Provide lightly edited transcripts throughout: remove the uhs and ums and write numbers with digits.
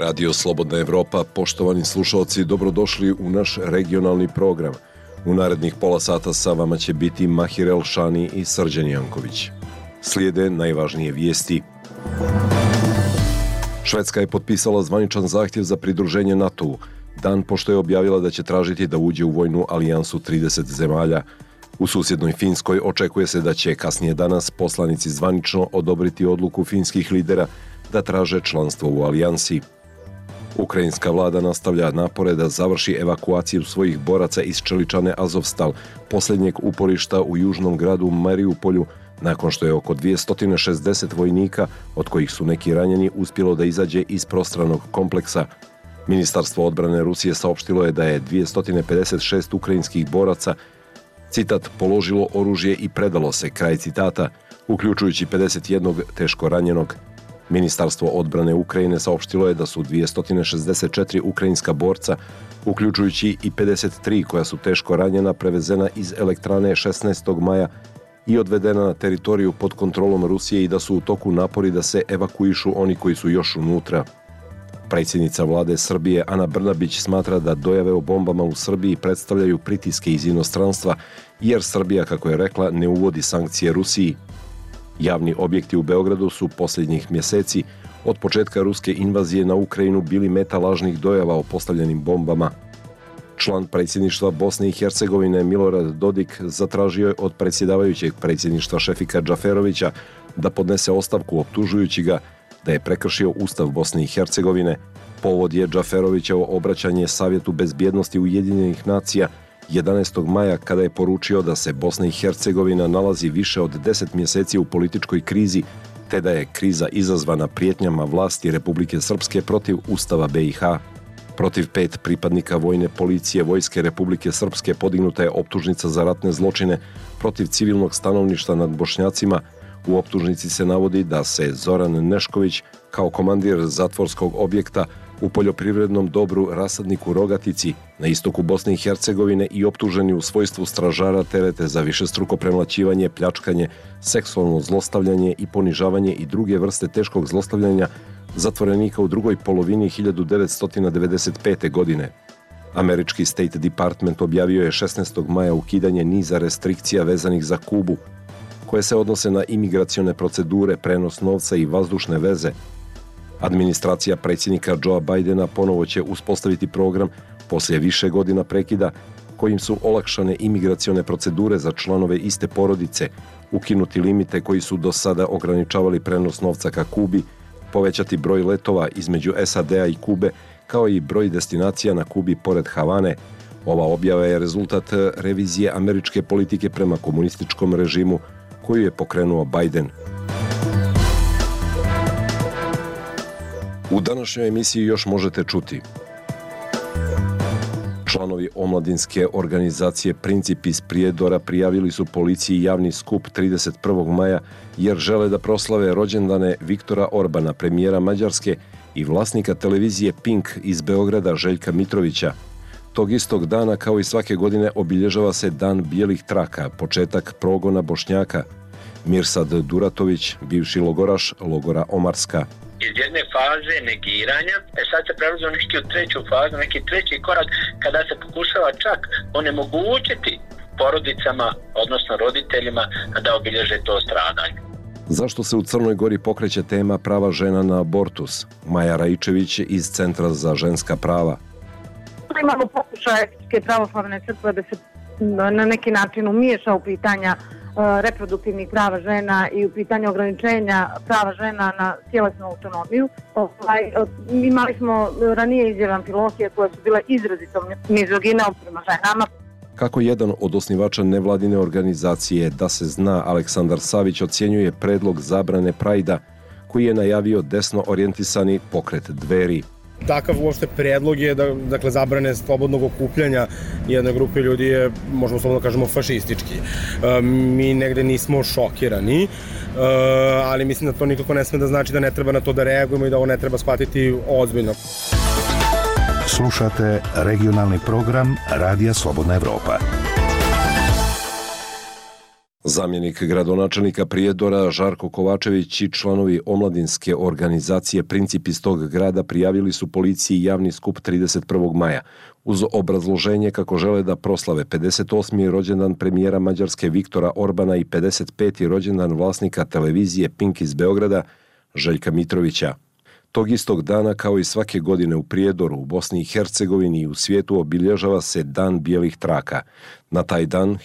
Radio Slobodna Evropa, poštovani slušalci, dobrodošli u naš regionalni program. U narednih pola sata sa vama će biti Mahir Elšani i Srđan Janković. Slijede najvažnije vijesti. Švedska je potpisala zvaničan zahtjev za pridruženje NATO-u, dan pošto je objavila da će tražiti da uđe u vojnu alijansu 30 zemalja. U susjednoj Finskoj očekuje se da će kasnije danas poslanici zvanično odobriti odluku finskih lidera da traže članstvo u alijansi. Ukrajinska vlada nastavlja napore da završi evakuaciju svojih boraca iz čeličane Azovstal, posljednjeg uporišta u južnom gradu Mariupolju, nakon što je oko 260 vojnika, od kojih su neki ranjeni, uspjelo da izađe iz prostranog kompleksa. Ministarstvo odbrane Rusije saopštilo je da je 256 ukrajinskih boraca, citat, položilo oružje i predalo se, kraj citata, uključujući 51 teško ranjenog. Ministarstvo odbrane Ukrajine saopštilo je da su 264 ukrajinska borca, uključujući i 53 koja su teško ranjena, prevezena iz elektrane 16. maja i odvedena na teritoriju pod kontrolom Rusije i da su u toku napori da se evakuišu oni koji su još unutra. Predsjednica vlade Srbije Ana Brnabić smatra da dojave o bombama u Srbiji predstavljaju pritiske iz inostranstva, jer Srbija, kako je rekla, ne uvodi sankcije Rusiji. Javni objekti u Beogradu su posljednjih mjeseci od početka ruske invazije na Ukrajinu bili meta lažnih dojava o postavljenim bombama. Član predsjedništva Bosne i Hercegovine Milorad Dodik zatražio je od predsjedavajućeg predsjedništva Šefika Džaferovića da podnese ostavku, optužujući ga da je prekršio Ustav Bosne i Hercegovine. Povod je Džaferovićevo obraćanje Savjetu bezbjednosti Ujedinjenih nacija 11. maja, kada je poručio da se Bosna i Hercegovina nalazi više od 10 mjeseci u političkoj krizi, te da je kriza izazvana prijetnjama vlasti Republike Srpske protiv Ustava BiH. Protiv 5 pripadnika vojne policije Vojske Republike Srpske podignuta je optužnica za ratne zločine protiv civilnog stanovništva nad Bošnjacima. U optužnici se navodi da se Zoran Nešković, kao komandir zatvorskog objekta u poljoprivrednom dobru Rasadniku Rogatici na istoku Bosne i Hercegovine i optuženi u svojstvu stražara terete za višestruko premlaćivanje, pljačkanje, seksualno zlostavljanje i ponižavanje i druge vrste teškog zlostavljanja zatvorenika u drugoj polovini 1995. godine. Američki State Department objavio je 16. maja ukidanje niza restrikcija vezanih za Kubu, koje se odnose na imigracione procedure, prenos novca i vazdušne veze. Administracija predsjednika Joea Bidena ponovo će uspostaviti program poslije više godina prekida kojim su olakšane imigracione procedure za članove iste porodice, ukinuti limite koji su do sada ograničavali prenos novca ka Kubi, povećati broj letova između SAD-a i Kube, kao i broj destinacija na Kubi pored Havane. Ova objava je rezultat revizije američke politike prema komunističkom režimu koju je pokrenuo Biden. U današnjoj emisiji još možete čuti: članovi omladinske organizacije Princip iz Prijedora prijavili su policiji javni skup 31. maja jer žele da proslave rođendane Viktora Orbana, premijera Mađarske, i vlasnika televizije Pink iz Beograda Željka Mitrovića. Tog istog dana, kao i svake godine, obilježava se Dan bijelih traka, početak progona Bošnjaka. Mirsad Duratović, bivši logoraš logora Omarska. Iz jedne faze negiranja, sad se prelazi neki u treću fazu, neki treći korak, kada se pokušava čak onemogućiti porodicama, odnosno roditeljima, da obilježe to stradanje. Zašto se u Crnoj Gori pokreće tema prava žena na abortus? Maja Raičević iz Centra za ženska prava. Imamo pokušaj Srpske pravoslavne crkve da se na neki način umiješa u pitanja reproduktivnih prava žena i u pitanju ograničenja prava žena na tjelesnu autonomiju. Imali smo ranije izjave Amfilohije koje su bile izrazito mizogine prema ženama. Kako jedan od osnivača nevladine organizacije Da se zna, Aleksandar Savić, ocjenjuje predlog zabrane Prajda koji je najavio desno orijentisani pokret Dveri. Takav uopšte predlog je da zabrane slobodnog okupljanja jedne grupe ljudi je, možemo slobodno kažemo, fašistički. Mi negde nismo šokirani, ali mislim da to nikako ne sme da znači da ne treba na to da reagujemo i da ovo ne treba shvatiti ozbiljno. Slušate regionalni program Radija Slobodna Evropa. Zamjenik gradonačelnika Prijedora Žarko Kovačević i članovi omladinske organizacije Princip iz tog grada prijavili su policiji javni skup 31. maja uz obrazloženje kako žele da proslave 58. rođendan premijera Mađarske Viktora Orbana i 55. rođendan vlasnika televizije Pink iz Beograda Željka Mitrovića. Tog istog dana, kao i svake godine u Prijedoru, u Bosni i Hercegovini i u svijetu obilježava se Dan bijelih traka. Na taj dan,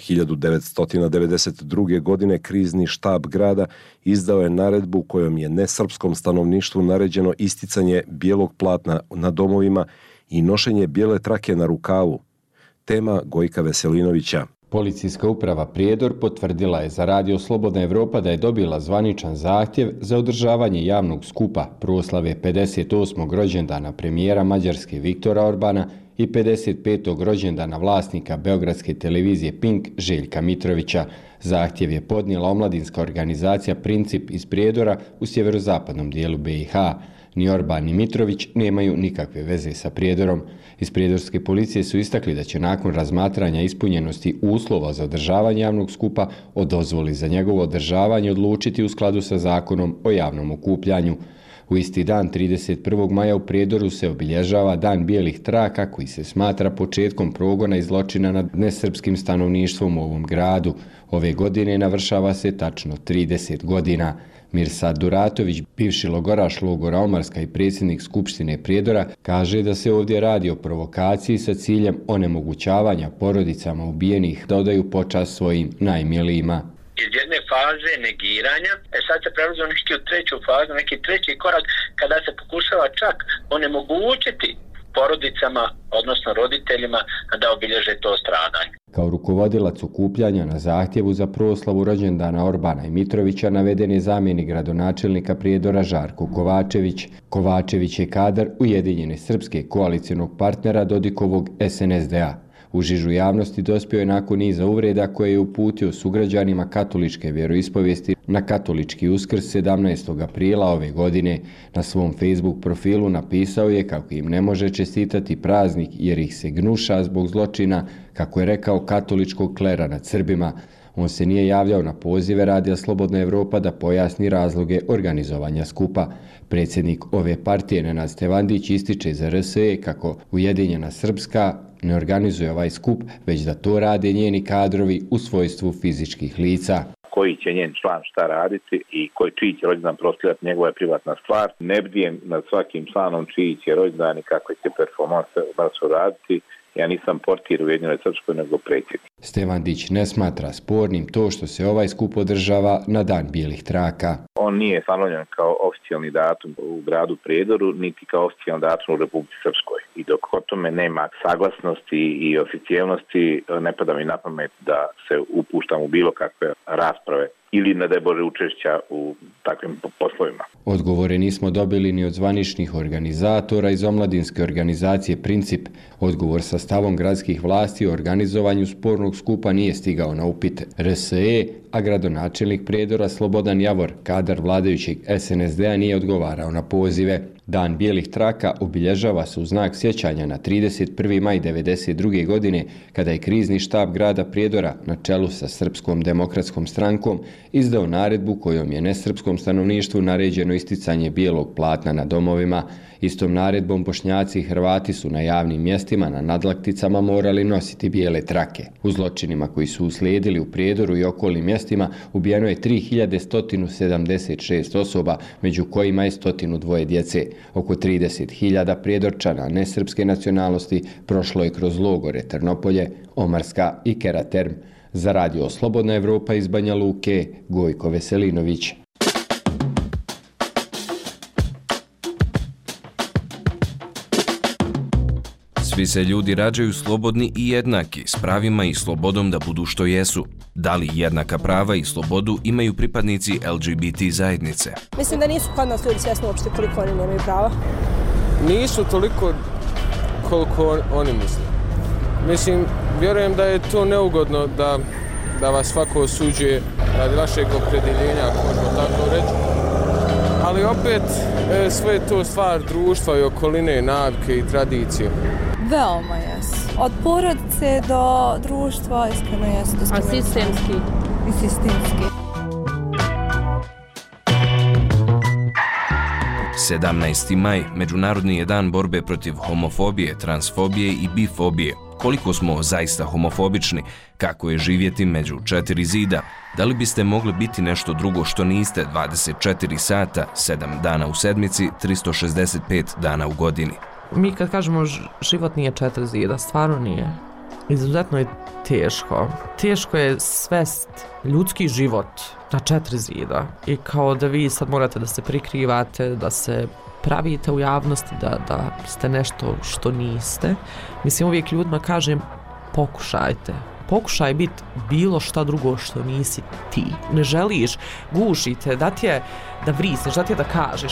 1992. godine, krizni štab grada izdao je naredbu kojom je nesrpskom stanovništvu naređeno isticanje bijelog platna na domovima i nošenje bijele trake na rukavu. Tema Gojka Veselinovića. Policijska uprava Prijedor potvrdila je za Radio Slobodna Evropa da je dobila zvaničan zahtjev za održavanje javnog skupa proslave 58. rođendana premijera Mađarske Viktora Orbana i 55. rođendana vlasnika beogradske televizije Pink Željka Mitrovića. Zahtjev je podnijela omladinska organizacija Princip iz Prijedora u sjeverozapadnom dijelu BiH. Ni Orban ni Mitrović nemaju nikakve veze sa Prijedorom. Iz prijedorske policije su istakli da će nakon razmatranja ispunjenosti uslova za održavanje javnog skupa o dozvoli za njegovo održavanje odlučiti u skladu sa zakonom o javnom okupljanju. U isti dan, 31. maja u Prijedoru se obilježava Dan bijelih traka koji se smatra početkom progona i zločina nad nesrpskim stanovništvom u ovom gradu. Ove godine navršava se tačno 30 godina. Mirsad Duratović, bivši logoraš logora Omarska i predsjednik Skupštine Prijedora, kaže da se ovdje radi o provokaciji sa ciljem onemogućavanja porodicama ubijenih da odaju počast svojim najmilijima. Iz jedne faze negiranja, sad se prelazi u treću fazu, neki treći korak kada se pokušava čak onemogućiti porodicama, odnosno roditeljima, da obilježe to stradanje. Kao rukovodilac okupljanja na zahtjevu za proslavu rođendana Orbana i Mitrovića naveden je zamjenik gradonačelnika Prijedora Žarko Kovačević. Kovačević je kadar Ujedinjene srpske koalicionog partnera Dodikovog SNSD-a. U žižu javnosti dospio je nakon niza uvreda koje je uputio sugrađanima katoličke vjeroispovijesti na katolički Uskrs 17. aprila ove godine. Na svom Facebook profilu napisao je kako im ne može čestitati praznik jer ih se gnuša zbog zločina, kako je rekao, katoličkog klera nad Srbima. On se nije javljao na pozive Radija Slobodna Evropa da pojasni razloge organizovanja skupa. Predsjednik ove partije Nenad Stevandić ističe za RSE kako Ujedinjena Srpska ne organizuje ovaj skup, već da to rade njeni kadrovi u svojstvu fizičkih lica. Koji će njen član šta raditi i čiji će rođendan proslavljati, njegova je privatna stvar. Ne bdijem nad svakim članom čiji će rođendan i kakve će performanse raditi. Ja nisam portir u Ujedinjenoj Srpskoj, nego predsjednik. Stevandić ne smatra spornim to što se ovaj skup održava na Dan bijelih traka. On nije ustanovljen kao oficijalni datum u gradu Prijedoru, niti kao oficijalni datum u Republici Srpskoj. I dok o tome nema saglasnosti i oficijalnosti, ne pada mi na pamet da se upuštam u bilo kakve rasprave ili ne daj Bože učešća u takvim poslovima. Odgovore nismo dobili ni od zvaničnih organizatora iz omladinske organizacije Princip. Odgovor sa stavom gradskih vlasti o organizovanju spornog skupa nije stigao na upit RSE, a gradonačelnik Prijedora Slobodan Javor, kadar vladajućeg SNSD-a, nije odgovarao na pozive. Dan bijelih traka obilježava se u znak sjećanja na 31. maj 1992. godine, kada je krizni štab grada Prijedora na čelu sa Srpskom demokratskom strankom izdao naredbu kojom je nesrpskom stanovništvu naređeno isticanje bijelog platna na domovima. Istom naredbom Bošnjaci i Hrvati su na javnim mjestima na nadlakticama morali nositi bijele trake. U zločinima koji su uslijedili u Prijedoru i okolnim mjestima ubijeno je 3176 osoba, među kojima je 102 djece. Oko 30.000 Prijedorčana nesrpske nacionalnosti prošlo je kroz logore Trnopolje, Omarska i Keraterm. Za Radio Slobodna Evropa iz Banja Luke, Gojko Veselinović. Svi se ljudi rađaju slobodni i jednaki, s pravima i slobodom da budu što jesu. Da li jednaka prava i slobodu imaju pripadnici LGBT zajednice? Mislim da nisu kod nas ljudi svjesni uopšte koliko oni nemaju prava. Nisu toliko koliko oni misle. Mislim, vjerujem da je to neugodno da vas svako osuđuje radi vašeg opredjeljenja, ako možemo tako reći. Ali opet sve je to stvar društva i okoline, navike i tradicije. Veoma jesu. Od porodice do društva iskreno jesu diskriminacija. A sistemski? i sistemski. 17. maj, Međunarodni je dan borbe protiv homofobije, transfobije i bifobije. Koliko smo zaista homofobični, kako je živjeti među 4 zida, da li biste mogli biti nešto drugo što niste 24 sata, 7 dana u sedmici, 365 dana u godini. Mi kad kažemo život nije 4 zida, stvarno nije. Izuzetno je teško. Teško je svest ljudski život na 4 zida. I kao da vi sad morate da se prikrivate, da se pravite u javnosti, da ste nešto što niste. Mislim, uvijek ljudima kažem, pokušajte. Pokušaj biti bilo šta drugo što nisi ti. Ne želiš, gušite, da ti je da vrisneš, da ti je da kažeš.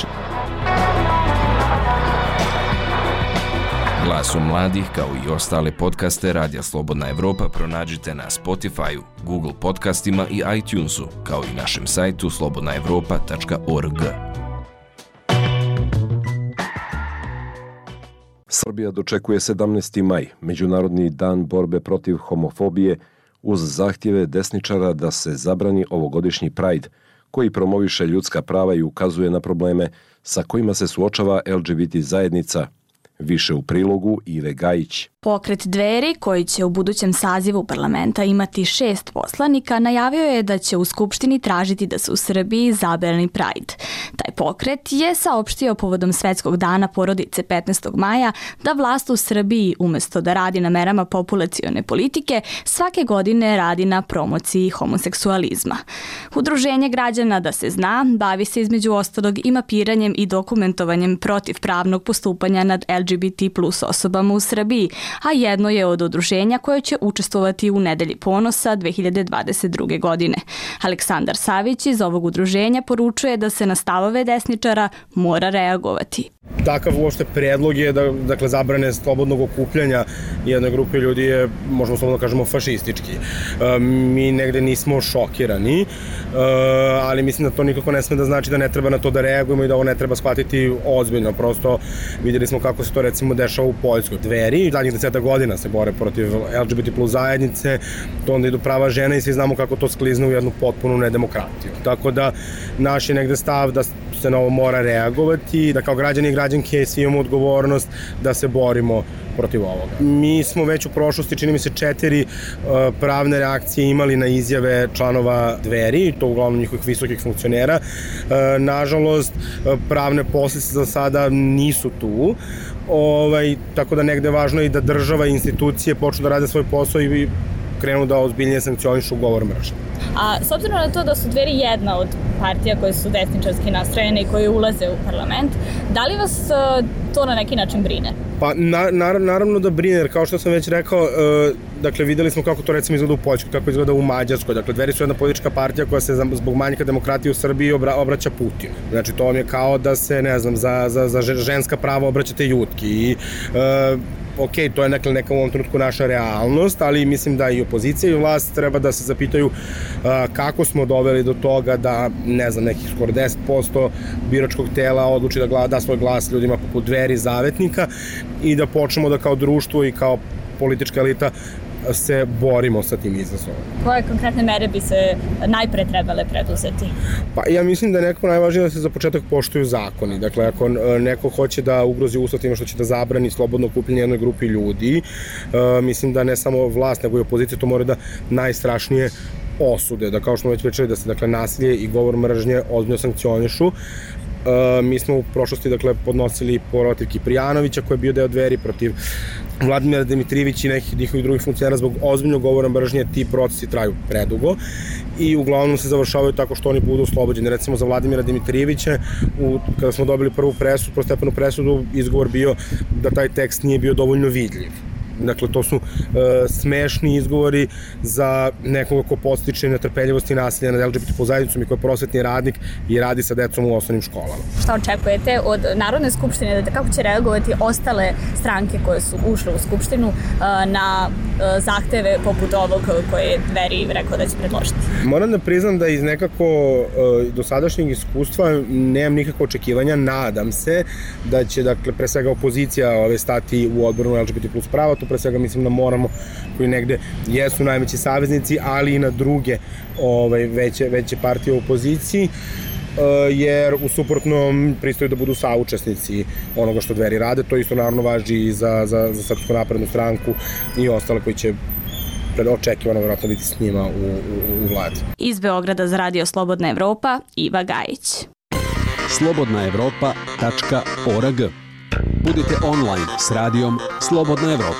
Glasom mladih, kao i ostale podcaste Radija Slobodna Evropa pronađite na Spotify-u, Google podcastima i iTunesu, kao i našem sajtu slobodnaevropa.org. Srbija dočekuje 17. maj, Međunarodni dan borbe protiv homofobije, uz zahtjeve desničara da se zabrani ovogodišnji Pride, koji promoviše ljudska prava i ukazuje na probleme sa kojima se suočava LGBT zajednica. Više u prilogu Ive Gajić. Pokret Dveri, koji će u budućem sazivu parlamenta imati 6 poslanika, najavio je da će u Skupštini tražiti da se u Srbiji zabrani Pride. Taj pokret je saopštio povodom Svetskog dana porodice 15. maja da vlast u Srbiji, umjesto da radi na merama populacione politike, svake godine radi na promociji homoseksualizma. Udruženje građana Da se zna bavi se između ostalog i mapiranjem i dokumentovanjem protivpravnog postupanja nad LGBT plus osobama u Srbiji, a jedno je od udruženja koje će učestvovati u Nedelji ponosa 2022. godine. Aleksandar Savić iz ovog udruženja poručuje da se na stavove desničara mora reagovati. Takav uopšte predlog je da, dakle, zabrane slobodnog okupljanja jedne grupe ljudi je, možemo slobodno kažemo, fašistički. Mi negde nismo šokirani, ali mislim da to nikako ne sme da znači da ne treba na to da reagujemo i da ovo ne treba shvatiti ozbiljno. Prosto vidjeli smo kako se to recimo dešava u Poljskoj. Dveri zadnjih 10 godina se bore protiv LGBT plus zajednice, to onda idu prava žena i svi znamo kako to sklizne u jednu potpunu nedemokratiju. Tako da naš je negde stav da se na ovo mora reagovati, da kao građani i građanke svi imamo odgovornost da se borimo protiv ovoga. Mi smo već u prošlosti, čini mi se, 4 pravne reakcije imali na izjave članova Dveri, to uglavnom njihovih visokih funkcionera. Nažalost, pravne posljedice za sada nisu tu, tako da negde važno je i da država i institucije počnu da rade svoj posao i krenu da ozbiljnije sankcionišu govor mržnje. A s obzirom na to da su Dveri jedna od partija koje su desničarski nastrojene i koje ulaze u parlament, da li vas to na neki način brine? Pa naravno da brine, jer kao što sam već rekao, dakle videli smo kako to recimo izgleda u Poljskoj, kako izgleda u Mađarskoj. Dakle, Dveri su jedna politička partija koja se zbog manjka demokratije u Srbiji obraća Putinu. Znači, to vam je kao da se, ne znam, za ženska prava obraćate Jutki i ok, to je neka u ovom trenutku naša realnost, ali mislim da i opozicija i vlast treba da se zapitaju kako smo doveli do toga da, ne znam, nekih skoro 10% biračkog tela odluči da da svoj glas ljudima poput Dveri, zavetnika, i da počnemo da kao društvo i kao politička elita se borimo sa tim izazovom. Koje konkretne mere bi se najpre trebale preduzeti? Pa ja mislim da je nekako najvažnije da se za početak poštuju zakoni. Dakle, ako neko hoće da ugrozi ustav time što će da zabrani slobodno okupljanje jednoj grupi ljudi, mislim da ne samo vlast, nego i opozicija to mora da najstrašnije osude, da kao što smo već pričali, da se dakle nasilje i govor mržnje ozbiljno sankcionišu. Mi smo u prošlosti podnosili protiv Kiprijanovića koji je bio deo Dveri, protiv Vladimira Dimitrijevića i nekih njihovih drugih funkcionera zbog ozbiljnog govora mržnje. Ti procesi traju predugo i uglavnom se završavaju tako što oni budu oslobođeni. Recimo za Vladimira Dimitrijevića, kada smo dobili prvu presudu, prostepenu presudu, izgovor bio da taj tekst nije bio dovoljno vidljiv. Dakle, to su smešni izgovori za nekoga ko podstiče netrpeljivost i nasilje nad LGBT zajednicom i ko je prosvetni radnik i radi sa decom u osnovnim školama. Šta očekujete od Narodne skupštine, da kako će reagovati ostale stranke koje su ušle u skupštinu na zahteve poput ovog koje je Dveri rekao da će predložiti? Moram da priznam da iz nekako dosadašnjeg iskustva nemam nikakve očekivanja. Nadam se da će, dakle, pre svega opozicija stati u odbranu LGBT plus prava. To pre svega mislim da moramo, koji negde jesu najveći saveznici, ali i na druge veće partije u opoziciji, jer u suprotnom pristaju da budu saučesnici onoga što Dveri rade. To isto naravno važi i za Srpsku naprednu stranku i ostale koji će očekivano vjerojatno biti s njima u vladi. Iz Beograda za Radio Slobodna Evropa, Iva Gajić. slobodnaevropa.org. Budite online s radijom Slobodna Evropa.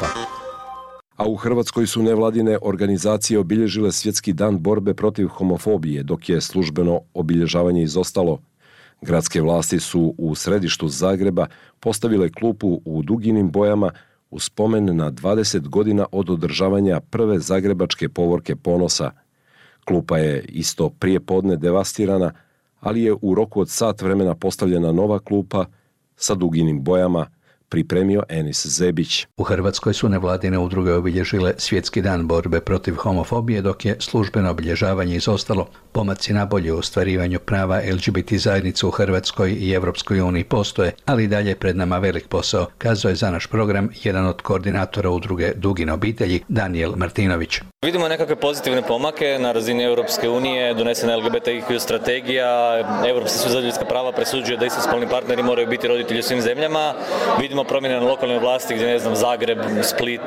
A u Hrvatskoj su nevladine organizacije obilježile Svjetski dan borbe protiv homofobije, dok je službeno obilježavanje izostalo. Gradske vlasti su u središtu Zagreba postavile klupu u duginim bojama u spomen na 20 godina od održavanja prve zagrebačke povorke ponosa. Klupa je isto prije podne devastirana, ali je u roku od sat vremena postavljena nova klupa sa duginim bojama, pripremio Enis Zebić. U Hrvatskoj su nevladine udruge obilježile Svjetski dan borbe protiv homofobije, dok je službeno obilježavanje izostalo. Pomaci nabolje u ostvarivanju prava LGBT zajednice u Hrvatskoj i Evropskoj uniji postoje, ali i dalje je pred nama velik posao, kazao je za naš program jedan od koordinatora udruge Dugine obitelji, Daniel Martinović. Vidimo nekakve pozitivne pomake na razini Europske unije, donesena LGBTIQ strategija, Europski sud za ljudska prava presuđuje da istospolni partneri moraju biti roditelji u svim zemljama. Vidimo promjene na lokalnoj vlasti gdje, Zagreb, Split,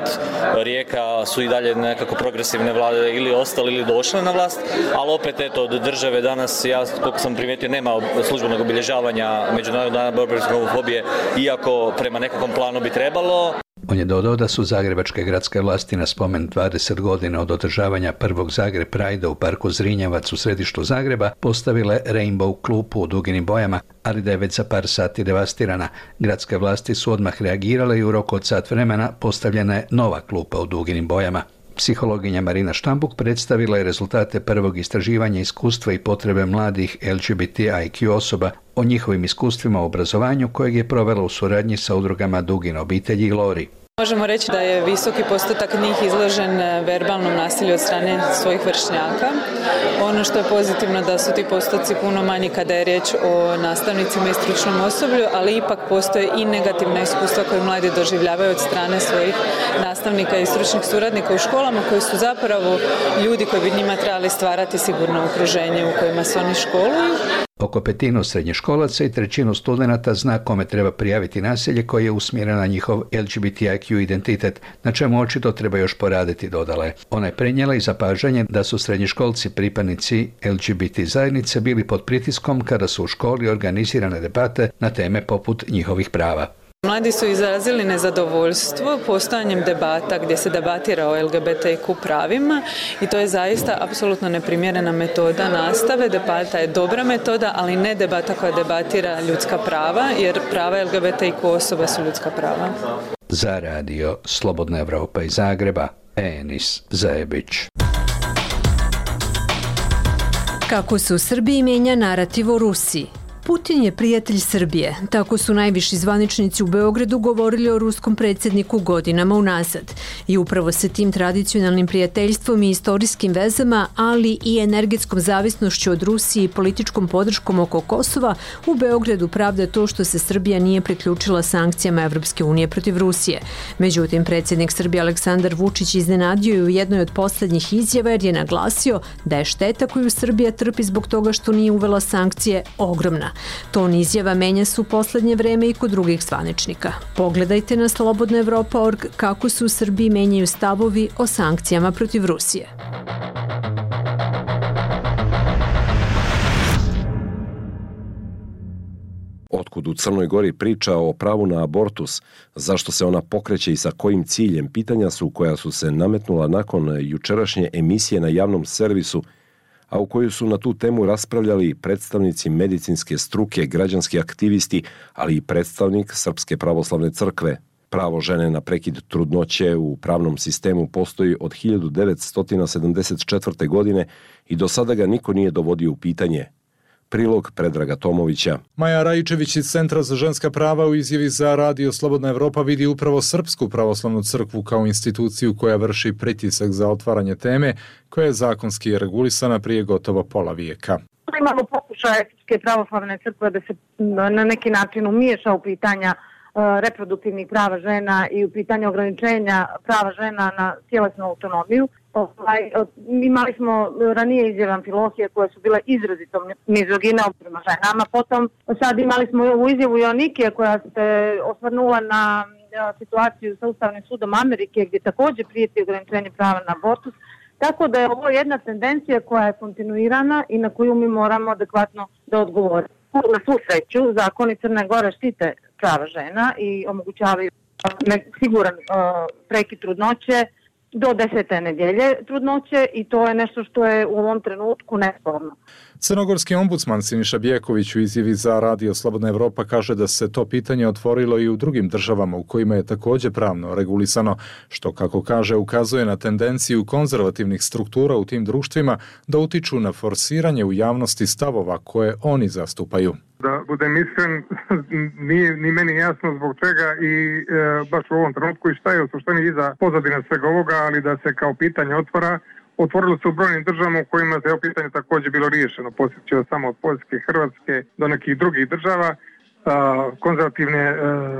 Rijeka su i dalje nekako progresivne vlade ili ostale ili došle na vlast, ali opet od države danas, ja koliko sam primijetio, nema službenog obilježavanja Međunarodnog dana borbe protiv homofobije, iako prema nekakvom planu bi trebalo. On je dodao da su zagrebačke gradske vlasti na spomen 20 godina od održavanja prvog Zagreb Pride u parku Zrinjevac u središtu Zagreba postavile Rainbow klupu u duginim bojama, ali da je već za par sati devastirana. Gradske vlasti su odmah reagirale i u roku od sat vremena postavljena je nova klupa u duginim bojama. Psihologinja Marina Štambuk predstavila je rezultate prvog istraživanja iskustva i potrebe mladih LGBTIQ osoba o njihovim iskustvima u obrazovanju kojeg je provela u suradnji sa udrugama Dugine obitelji i Lori. Možemo reći da je visoki postotak njih izložen verbalnom nasilju od strane svojih vršnjaka. Ono što je pozitivno da su ti postoci puno manji kada je riječ o nastavnicima i stručnom osoblju, ali ipak postoje i negativna iskustva koje mladi doživljavaju od strane svojih nastavnika i stručnih suradnika u školama, koji su zapravo ljudi koji bi njima trebali stvarati sigurno okruženje u kojima se oni školuju. Oko 1/5 srednjoškolaca i 1/3 studenata zna kome treba prijaviti nasilje koje je usmjereno na njihov LGBTIQ identitet, na čemu očito treba još poraditi, dodala je. Ona je prenijela i zapažanje da su srednjoškolci pripadnici LGBT zajednice bili pod pritiskom kada su u školi organizirane debate na teme poput njihovih prava. Mladi su izrazili nezadovoljstvo postojanjem debata gdje se debatira o LGBTIQ pravima i to je zaista apsolutno neprimjerena metoda nastave. Debata je dobra metoda, ali ne debata koja debatira ljudska prava, jer prava LGBTIQ osoba su ljudska prava. Za radio Slobodna Evropa iz Zagreba, Enis Zebić. Kako se u Srbiji menja narativ o Rusiji? Putin je prijatelj Srbije, tako su najviši zvaničnici u Beogradu govorili o ruskom predsjedniku godinama unazad. I upravo se tim tradicionalnim prijateljstvom i istorijskim vezama, ali i energetskom zavisnošću od Rusije i političkom podrškom oko Kosova, u Beogradu pravda to što se Srbija nije priključila sankcijama Evropske unije protiv Rusije. Međutim, predsjednik Srbije Aleksandar Vučić iznenadio je u jednoj od posljednjih izjava jer je naglasio da je šteta koju Srbija trpi zbog toga što nije uvela sankcije ogromna. Ton izjava menja se u posljednje vreme i kod drugih zvaničnika. Pogledajte na slobodnaevropa.org kako se u Srbiji menjaju stavovi o sankcijama protiv Rusije. Otkud u Crnoj Gori priča o pravu na abortus, zašto se ona pokreće i sa kojim ciljem, pitanja su koja su se nametnula nakon jučerašnje emisije na javnom servisu, a u kojoj su na tu temu raspravljali predstavnici medicinske struke, građanski aktivisti, ali i predstavnik Srpske pravoslavne crkve. Pravo žene na prekid trudnoće u pravnom sistemu postoji od 1974. godine i do sada ga niko nije dovodio u pitanje. Prilog Predraga Tomovića. Maja Rajičević iz Centra za ženska prava u izjavi za Radio Slobodna Evropa vidi upravo Srpsku pravoslavnu crkvu kao instituciju koja vrši pritisak za otvaranje teme koja je zakonski regulisana prije gotovo pola vijeka. Imamo pokušaj Srpske pravoslavne crkve da se na neki način umiješa u pitanja reproduktivnih prava žena i u pitanju ograničenja prava žena na tjelesnu autonomiju. Imali smo ranije izjave Amfilohije koje su bile izrazito mizogine prema ženama. Potom sad imali smo ovu izjavu Joannikija koja se osvrnula na situaciju sa Ustavnim sudom Amerike gdje također prijeti ograničenje prava na abortus. Tako da je ovo jedna tendencija koja je kontinuirana i na koju mi moramo adekvatno da odgovorimo. Na svu sreću, zakoni Crne Gore štite prava žena i omogućavaju siguran prekid trudnoće do 10. nedjelje trudnoće i to je nešto što je u ovom trenutku nesporno. Crnogorski ombudsman Siniša Bjeković u izjavi za Radio Slobodna Evropa kaže da se to pitanje otvorilo i u drugim državama u kojima je također pravno regulisano, što, kako kaže, ukazuje na tendenciju konzervativnih struktura u tim društvima da utiču na forsiranje u javnosti stavova koje oni zastupaju. Da budem iskren, nije ni meni jasno zbog čega i baš u ovom trenutku i šta je u suštini iza pozadine svega ovoga, ali da se kao pitanje otvorilo se u brojnim državama u kojima je ovo pitanje također bilo riješeno. Posjećao samo od Poljske, Hrvatske do nekih drugih država. Konzervativne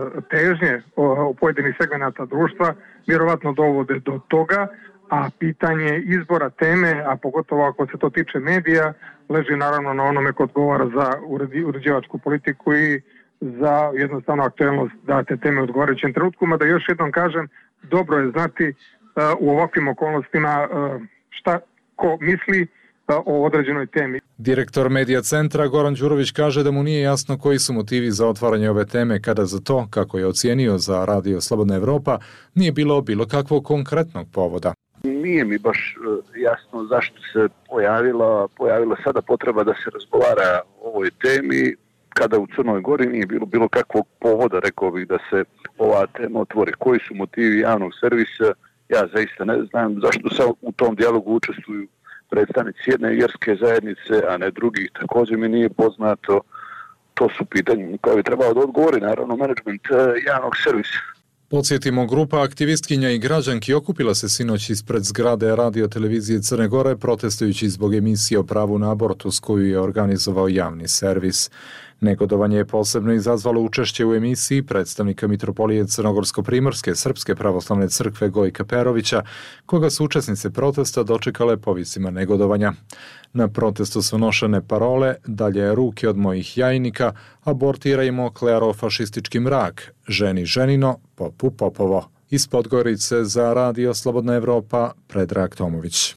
težnje u pojedinih segmenata društva vjerovatno dovode do toga, a pitanje izbora teme, a pogotovo ako se to tiče medija, leži naravno na onome ko odgovara za uređivačku politiku i za jednostavno aktuelnost date teme u odgovarajućem trenutku. Da još jednom kažem, dobro je znati u ovakvim okolnostima šta ko misli o određenoj temi. Direktor Medija centra Goran Đurović kaže da mu nije jasno koji su motivi za otvaranje ove teme kada za to, kako je ocijenio za Radio Slobodna Evropa, nije bilo kakvog konkretnog povoda. Nije mi baš jasno zašto se pojavila sada potreba da se razgovara o ovoj temi kada u Crnoj Gori nije bilo kakvog povoda, rekao bih, da se ova tema otvori. Koji su motivi javnog servisa? Ja zaista ne znam zašto se u tom dijalogu učestvuju predstavnici jedne vjerske zajednice, a ne drugih. Također mi nije poznato. To su pitanja koje bi trebalo da odgovori, naravno, menadžment javnog servisa. Podsjetimo, grupa aktivistkinja i građanki okupila se sinoć ispred zgrade Radio televizije Crne Gore protestujući zbog emisije o pravu na abortus koju je organizovao javni servis. Negodovanje je posebno izazvalo učešće u emisiji predstavnika Mitropolije Crnogorsko-Primorske Srpske pravoslavne crkve Gojka Perovića, koga su učesnice protesta dočekale povisima negodovanja. Na protestu su nošene parole "Dalje ruke od mojih jajnika", "Abortirajmo klerofašistički mrak", "Ženi ženino, popu popovo". Iz Podgorice za Radio Slobodna Evropa, Predrag Tomović.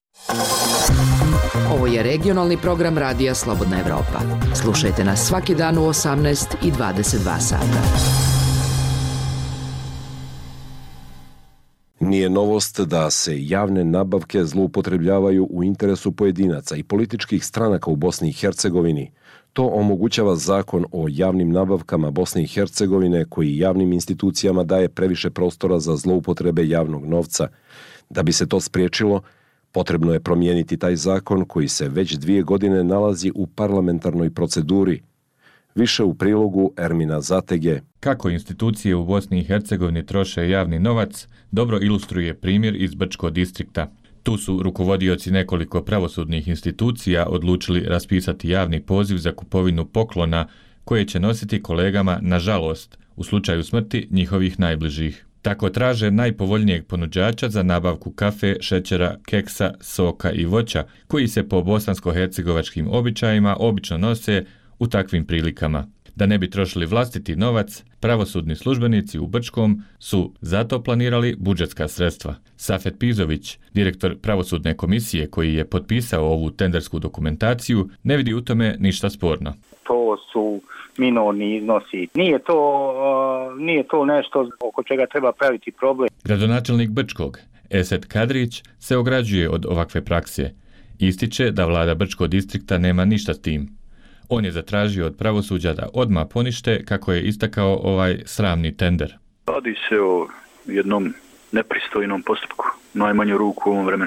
Ovo je regionalni program Radija Slobodna Evropa. Slušajte nas svaki dan u 18 i 22 sata. Nije novost da se javne nabavke zloupotrebljavaju u interesu pojedinaca i političkih stranaka u Bosni i Hercegovini. To omogućava zakon o javnim nabavkama Bosne i Hercegovine koji javnim institucijama daje previše prostora za zloupotrebe javnog novca. Da bi se to spriječilo, potrebno je promijeniti taj zakon koji se već 2 godine nalazi u parlamentarnoj proceduri. Više u prilogu Ermina Zatege. Kako institucije u Bosni i Hercegovini troše javni novac, dobro ilustruje primjer iz Brčkog distrikta. Tu su rukovodioci nekoliko pravosudnih institucija odlučili raspisati javni poziv za kupovinu poklona koje će nositi kolegama nažalost u slučaju smrti njihovih najbližih. Tako traže najpovoljnijeg ponuđača za nabavku kafe, šećera, keksa, soka i voća, koji se po bosansko-hercegovačkim običajima obično nose u takvim prilikama. Da ne bi trošili vlastiti novac, pravosudni službenici u Brčkom su zato planirali budžetska sredstva. Safet Pizović, direktor pravosudne komisije koji je potpisao ovu tendersku dokumentaciju, ne vidi u tome ništa sporno. To su minorni iznosi. Nije to nešto oko čega treba praviti problem. Gradonačelnik Brčkog, Esed Kadrić, se ograđuje od ovakve prakse. Ističe da vlada Brčkog distrikta nema ništa s tim. On je zatražio od pravosuđa da odmah ponište, kako je istakao, ovaj sramni tender. Radi se o jednom nepristojnom postupku, najmanju ruku u ovom vremenu.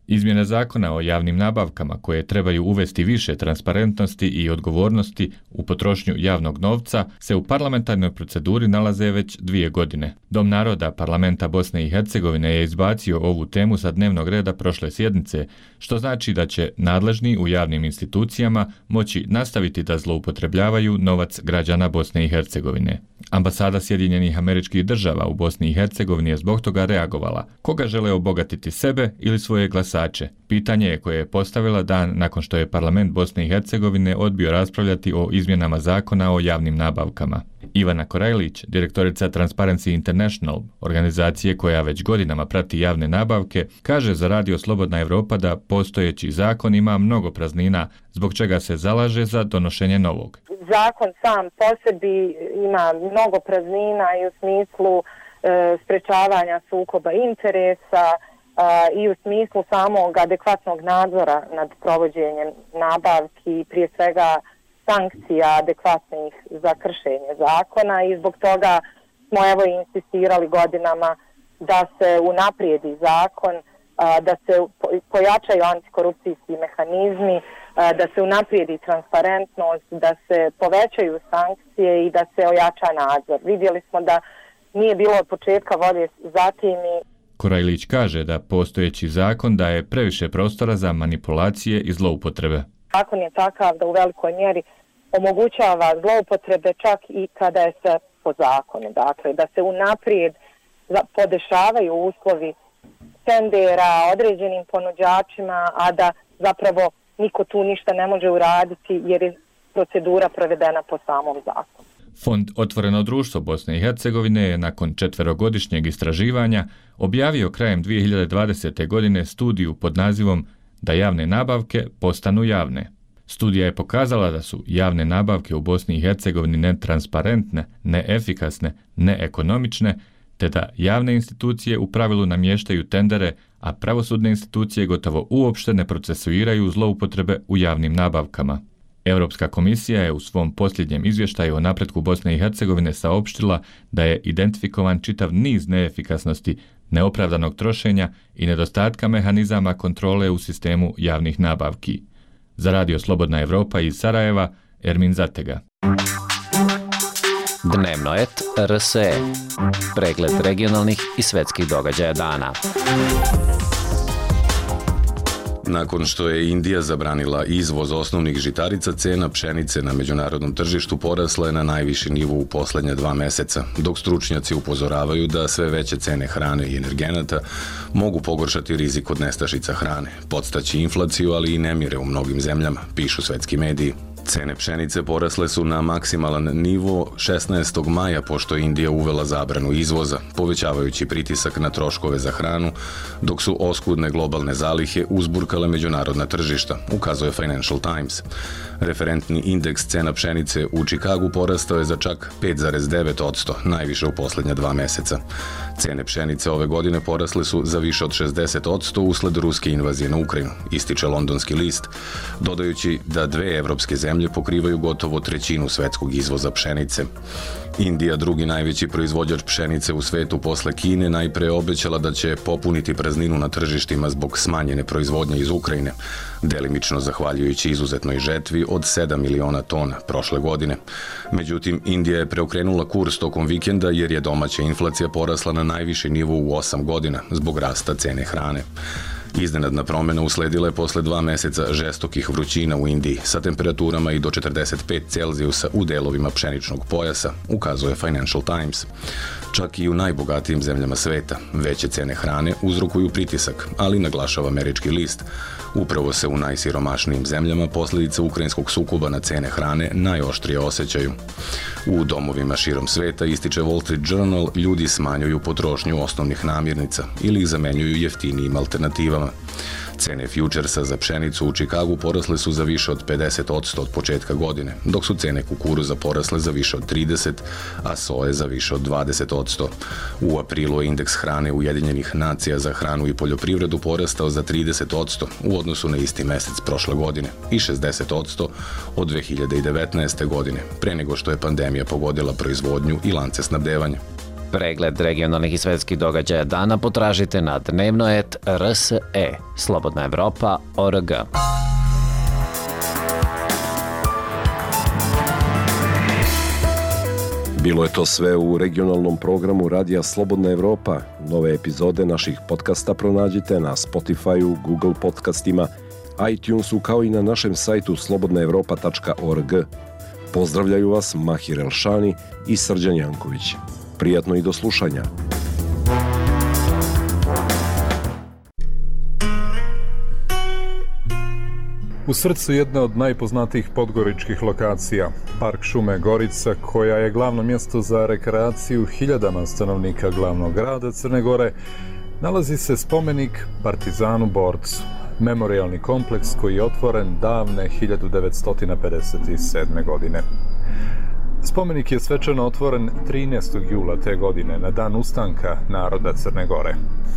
Izmjene zakona o javnim nabavkama koje trebaju uvesti više transparentnosti i odgovornosti u potrošnju javnog novca se u parlamentarnoj proceduri nalaze već 2 godine. Dom naroda Parlamenta Bosne i Hercegovine je izbacio ovu temu sa dnevnog reda prošle sjednice, što znači da će nadležni u javnim institucijama moći nastaviti da zloupotrebljavaju novac građana Bosne i Hercegovine. Ambasada Sjedinjenih Američkih Država u Bosni i Hercegovini je zbog toga reagovala. Koga žele obogatiti, sebe ili svoje glasače? Pitanje je koje je postavila dan nakon što je Parlament Bosne i Hercegovine odbio raspravljati o izmjenama zakona o javnim nabavkama. Ivana Korajlić, direktorica Transparency International, organizacije koja već godinama prati javne nabavke, kaže za Radio Slobodna Evropa da postojeći zakon ima mnogo praznina, zbog čega se zalaže za donošenje novog. Zakon sam po sebi ima mnogo praznina i u smislu sprečavanja sukoba interesa i u smislu samog adekvatnog nadzora nad provođenjem nabavki, prije svega sankcija adekvatnih za kršenje zakona, i zbog toga smo evo insistirali godinama da se unaprijedi zakon, da se pojačaju antikorupcijski mehanizmi, da se unaprijedi transparentnost, da se povećaju sankcije i da se ojača nadzor. Vidjeli smo da nije bilo od početka volje za tim. Korajlić kaže da postojeći zakon daje previše prostora za manipulacije i zloupotrebe. Zakon je takav da u velikoj mjeri omogućava zloupotrebe čak i kada je sve po zakonu. Dakle, da se unaprijed podešavaju uslovi tendera određenim ponuđačima, a da zapravo niko tu ništa ne može uraditi jer je procedura provedena po samom zakonu. Fond Otvoreno društvo Bosne i Hercegovine je nakon 4-godišnjeg istraživanja objavio krajem 2020. godine studiju pod nazivom Da javne nabavke postanu javne. Studija je pokazala da su javne nabavke u Bosni i Hercegovini netransparentne, neefikasne, neekonomične, te da javne institucije u pravilu namještaju tendere, a pravosudne institucije gotovo uopšte ne procesuiraju zloupotrebe u javnim nabavkama. Europska komisija je u svom posljednjem izvještaju o napretku Bosne i Hercegovine saopštila da je identifikovan čitav niz neefikasnosti, neopravdanog trošenja i nedostatka mehanizama kontrole u sistemu javnih nabavki. Za Radio Slobodna Evropa iz Sarajeva, Ermin Zatega. Dnevnoet RSE. Pregled regionalnih i svetskih događaja dana. Nakon što je Indija zabranila izvoz osnovnih žitarica, cena pšenice na međunarodnom tržištu porasla je na najviši nivo u posljednja 2 meseca, dok stručnjaci upozoravaju da sve veće cene hrane i energenata mogu pogoršati rizik od nestašica hrane, podstaći inflaciju, ali i nemire u mnogim zemljama, pišu svetski mediji. Cene pšenice porasle su na maksimalan nivo 16. maja pošto je Indija uvela zabranu izvoza, povećavajući pritisak na troškove za hranu, dok su oskudne globalne zalihe uzburkale međunarodna tržišta, ukazuje Financial Times. Referentni indeks cena pšenice u Čikagu porastao je za čak 5,9%, najviše u posljednja 2 meseca. Cene pšenice ove godine porasle su za više od 60% usled ruske invazije na Ukrajinu, ističe londonski list, dodajući da 2 evropske zemlje pokrivaju gotovo 1/3 svetskog izvoza pšenice. Indija, drugi najveći proizvođač pšenice u svetu posle Kine, najpre obećala da će popuniti prazninu na tržištima zbog smanjene proizvodnje iz Ukrajine, delimično zahvaljujući izuzetnoj žetvi od 7 miliona tona prošle godine. Međutim, Indija je preokrenula kurs tokom vikenda jer je domaća inflacija porasla na najviši nivo u 8 godina zbog rasta cene hrane. Iznenadna promjena usledila je posle 2 meseca žestokih vrućina u Indiji sa temperaturama i do 45 Celzijusa u delovima pšeničnog pojasa, ukazuje Financial Times. Čak i u najbogatijim zemljama sveta veće cene hrane uzrokuju pritisak, ali naglašava američki list. Upravo se u najsiromašnijim zemljama posljedice ukrajinskog sukoba na cene hrane najoštrije osjećaju. U domovima širom sveta, ističe Wall Street Journal, ljudi smanjuju potrošnju osnovnih namirnica ili ih zamenjuju jeftinijim alternativama. Cene futuresa za pšenicu u Čikagu porasle su za više od 50% od početka godine, dok su cene kukuruza porasle za više od 30%, a soje za više od 20%. U aprilu je indeks hrane Ujedinjenih nacija za hranu i poljoprivredu porastao za 30% u odnosu na isti mjesec prošle godine i 60% od 2019. godine, pre nego što je pandemija pogodila proizvodnju i lance snabdevanja. Pregled regionalnih i svetskih događaja dana potražite na dnevnoet.rse, slobodnaevropa.org. Bilo je to sve u regionalnom programu Radija Slobodna Evropa. Nove epizode naših podcasta pronađite na Spotify-u, Google podcastima, iTunesu kao i na našem sajtu slobodnaevropa.org. Pozdravljaju vas Mahir Elšani i Srđan Janković. Prijatno i do slušanja. U srcu jedne od najpoznatijih podgoričkih lokacija, Park šume Gorica, koja je glavno mjesto za rekreaciju hiljadama stanovnika glavnog grada Crne Gore, nalazi se spomenik Partizanu Borcu, memorijalni kompleks koji je otvoren davne 1957. godine. Spomenik je svečano otvoren 13. jula te godine, na dan ustanka naroda Crne Gore.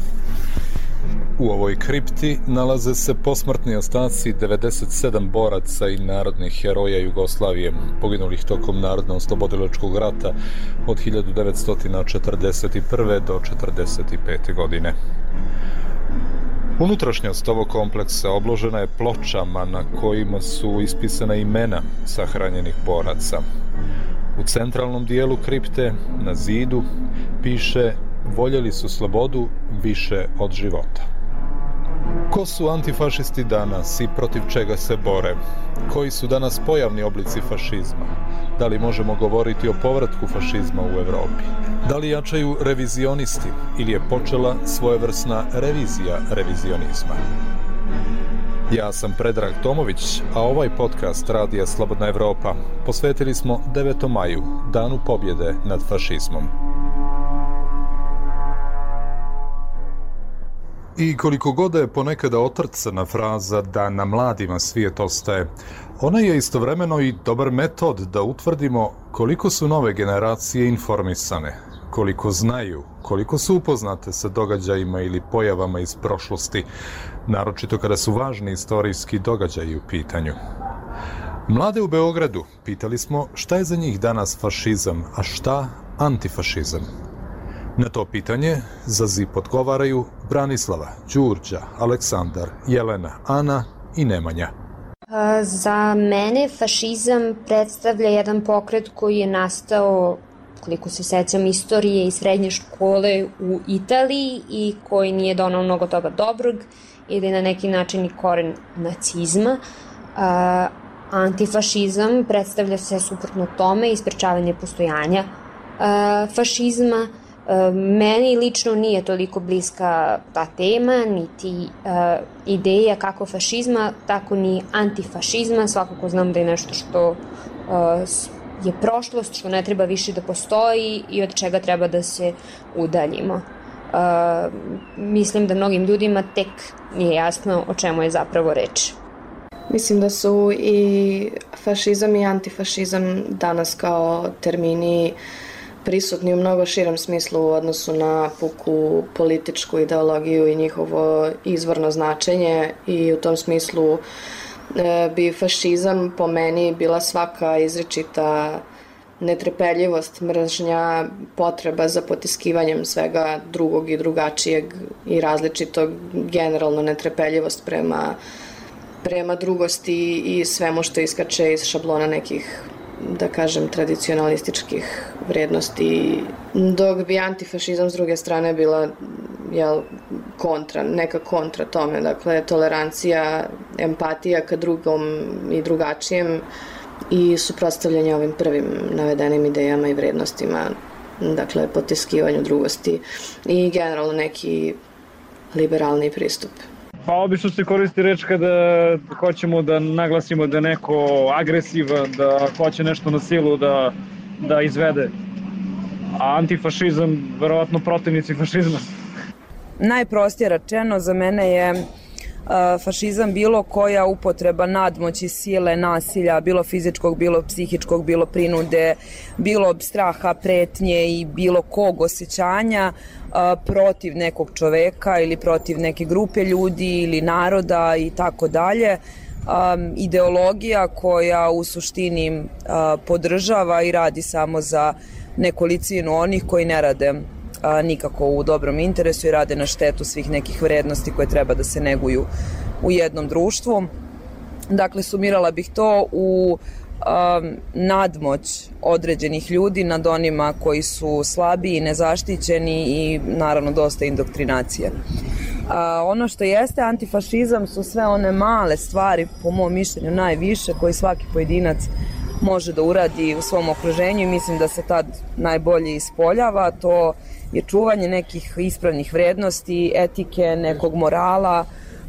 U ovoj kripti nalaze se posmrtni ostaci 97 boraca i narodnih heroja Jugoslavije, poginulih tokom Narodno-oslobodilačkog rata od 1941. do 1945. godine. Unutrašnjost ovog kompleksa obložena je pločama na kojima su ispisana imena sahranjenih boraca. U centralnom dijelu kripte, na zidu, piše "Voljeli su slobodu više od života". Ko su antifašisti danas i protiv čega se bore? Koji su danas pojavni oblici fašizma? Da li možemo govoriti o povratku fašizma u Evropi? Da li jačaju revizionisti ili je počela svojevrsna revizija revizionizma? Ja sam Predrag Tomović, a ovaj podcast Radija Slobodna Evropa posvetili smo 9. maju, danu pobjede nad fašizmom. I koliko god je ponekada otrcana fraza da na mladima svijet ostaje, ona je istovremeno i dobar metod da utvrdimo koliko su nove generacije informisane, koliko znaju, koliko su upoznate sa događajima ili pojavama iz prošlosti, naročito kada su važni istorijski događaji u pitanju. Mlade u Beogradu pitali smo šta je za njih danas fašizam, a šta antifašizam. Na to pitanje za ZIP odgovaraju Branislava, Đurđa, Aleksandar, Jelena, Ana i Nemanja. Za mene fašizam predstavlja jedan pokret koji je nastao, koliko se sećam istorije i srednje škole, u Italiji i koji nije donao mnogo toga dobrog ili na neki način i koren nacizma. Antifašizam predstavlja se suprotno tome i sprečavanje postojanja fašizma. Meni lično nije toliko bliska ta tema, niti ideja kako fašizma, tako ni antifašizma. Svakako znam da je nešto što je prošlost, što ne treba više da postoji i od čega treba da se udaljimo. Mislim da mnogim ljudima tek nije jasno o čemu je zapravo reč. Mislim da su i fašizam i antifašizam danas kao termini prisutni u mnogo širem smislu u odnosu na puku političku ideologiju i njihovo izvorno značenje, i u tom smislu bi fašizam po meni bila svaka izričita netrpeljivost, mržnja, potreba za potiskivanjem svega drugog i drugačijeg i različitog, generalno netrpeljivost prema drugosti i svemu što iskače iz šablona nekih, da kažem, tradicionalističkih vrednosti, dok bi antifašizam s druge strane bila neka kontra tome, dakle tolerancija, empatija ka drugom i drugačijem i suprotstavljanje ovim prvim navedenim idejama i vrednostima, dakle potiskivanju drugosti i generalno neki liberalni pristup. Pa obično se koristi reč kada hoćemo da naglasimo da je neko agresivan, da hoće nešto na silu da izvede. A antifašizam, verovatno protivnici fašizma. Najprostije rečeno, za mene je fašizam bilo koja upotreba nadmoći, sile, nasilja, bilo fizičkog, bilo psihičkog, bilo prinude, bilo straha, pretnje i bilo kog osjećanja protiv nekog čoveka ili protiv neke grupe ljudi ili naroda i tako dalje. Ideologija koja u suštini podržava i radi samo za nekolicinu onih koji ne rade nikako u dobrom interesu i rade na štetu svih nekih vrednosti koje treba da se neguju u jednom društvu. Dakle, sumirala bih to u nadmoć određenih ljudi nad onima koji su slabiji, nezaštićeni i naravno dosta indoktrinacije. Ono što jeste antifašizam su sve one male stvari, po mom mišljenju najviše, koji svaki pojedinac može da uradi u svom okruženju i mislim da se tad najbolje ispoljava. To je čuvanje nekih ispravnih vrednosti, etike, nekog morala,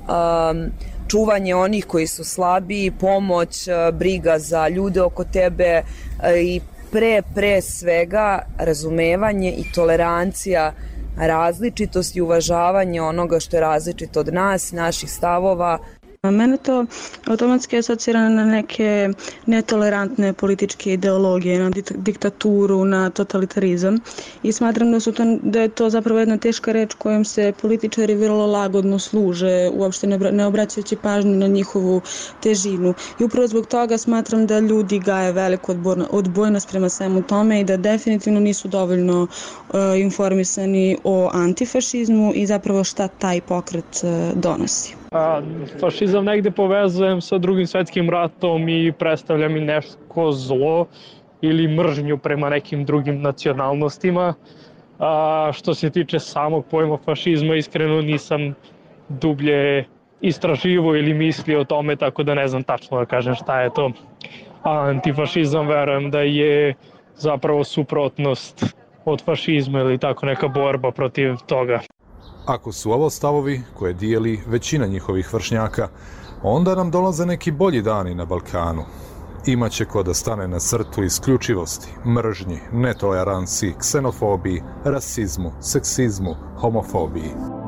čuvanje onih koji su slabiji, pomoć, briga za ljude oko tebe i pre svega razumevanje i tolerancija različitosti i uvažavanje onoga što je različito od nas, naših stavova. Mene to automatski asocira na neke netolerantne političke ideologije, na diktaturu, na totalitarizam i smatram da je to zapravo jedna teška reč kojom se političari vrlo lagodno služe, uopšte ne obraćajući pažnju na njihovu težinu. I upravo zbog toga smatram da ljudi gaje veliku odbojnost prema svemu tome i da definitivno nisu dovoljno informisani o antifašizmu i zapravo šta taj pokret donosi. Fašizam negde povezujem sa Drugim svetskim ratom i predstavlja mi nešto zlo ili mržnju prema nekim drugim nacionalnostima. Što se tiče samog pojma fašizma, iskreno nisam dublje istraživao ili mislio o tome, tako da ne znam tačno da kažem šta je to. Antifašizam verujem da je zapravo suprotnost od fašizma ili tako neka borba protiv toga. Ako su ovo stavovi koje dijeli većina njihovih vršnjaka, onda nam dolaze neki bolji dani na Balkanu. Imaće ko da stane na crtu isključivosti, mržnji, netoleranciji, ksenofobiji, rasizmu, seksizmu, homofobiji.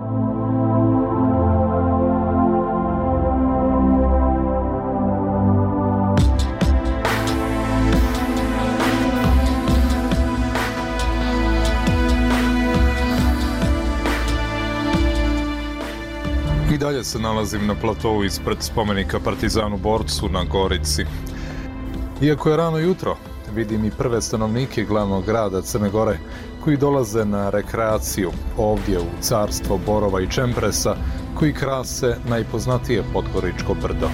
I dalje se nalazim na platovu ispred spomenika Partizanu borcu na Gorici. Iako je rano jutro, vidim i prve stanovnike glavnog grada Crne Gore koji dolaze na rekreaciju ovdje u carstvo borova i čempresa koji krase najpoznatije Podgoričko brdo.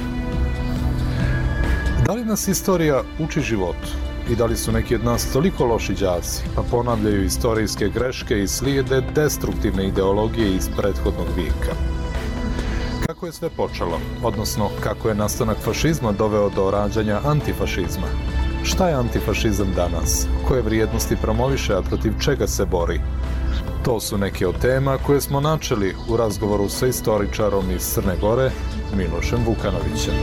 Da li nas istorija uči životu? I da li su neki od nas toliko loši đaci, pa ponavljaju istorijske greške i slijede destruktivne ideologije iz prethodnog vijeka? Kako je sve počelo, odnosno kako je nastanak fašizma doveo do rađanja antifašizma? Šta je antifašizam danas? Koje vrijednosti promoviše, a protiv čega se bori? To su neke od tema koje smo načeli u razgovoru sa istoričarom iz Crne Gore, Milošem Vukanovićem.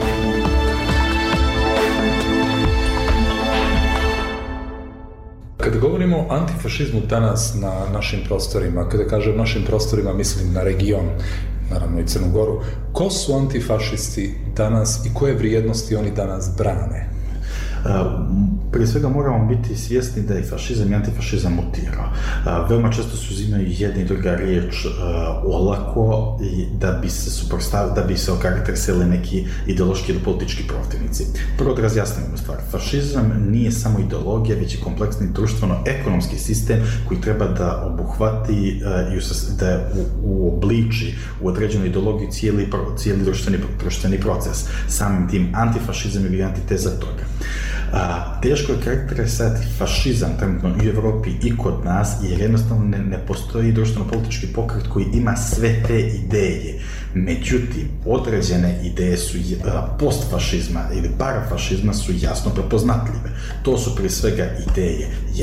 Kada govorimo o antifašizmu danas na našim prostorima, kada kažem našim prostorima mislim na region, naravno i Crnu Goru, ko su antifašisti danas i koje vrijednosti oni danas brane? Prije svega moramo biti svjesni da je fašizam i antifašizam mutirao. Veoma često se uzimaju jedna i druga riječ olako da bi se okarakterisali neki ideološki ili politički protivnici. Prvo da razjasnimo stvar. Fašizam nije samo ideologija, već je kompleksni društveno-ekonomski sistem koji treba da obuhvati, da uobliči u određenu ideologiju cijeli društveni proces. Samim tim antifašizam je antiteza toga. Teško je karakterisati fašizam trenutno i u Evropi i kod nas, jer jednostavno ne postoji društveno-politički pokret koji ima sve te ideje. Međutim, određene ideje su postfašizma ili parafašizma su jasno prepoznatljive. To su prije svega ideje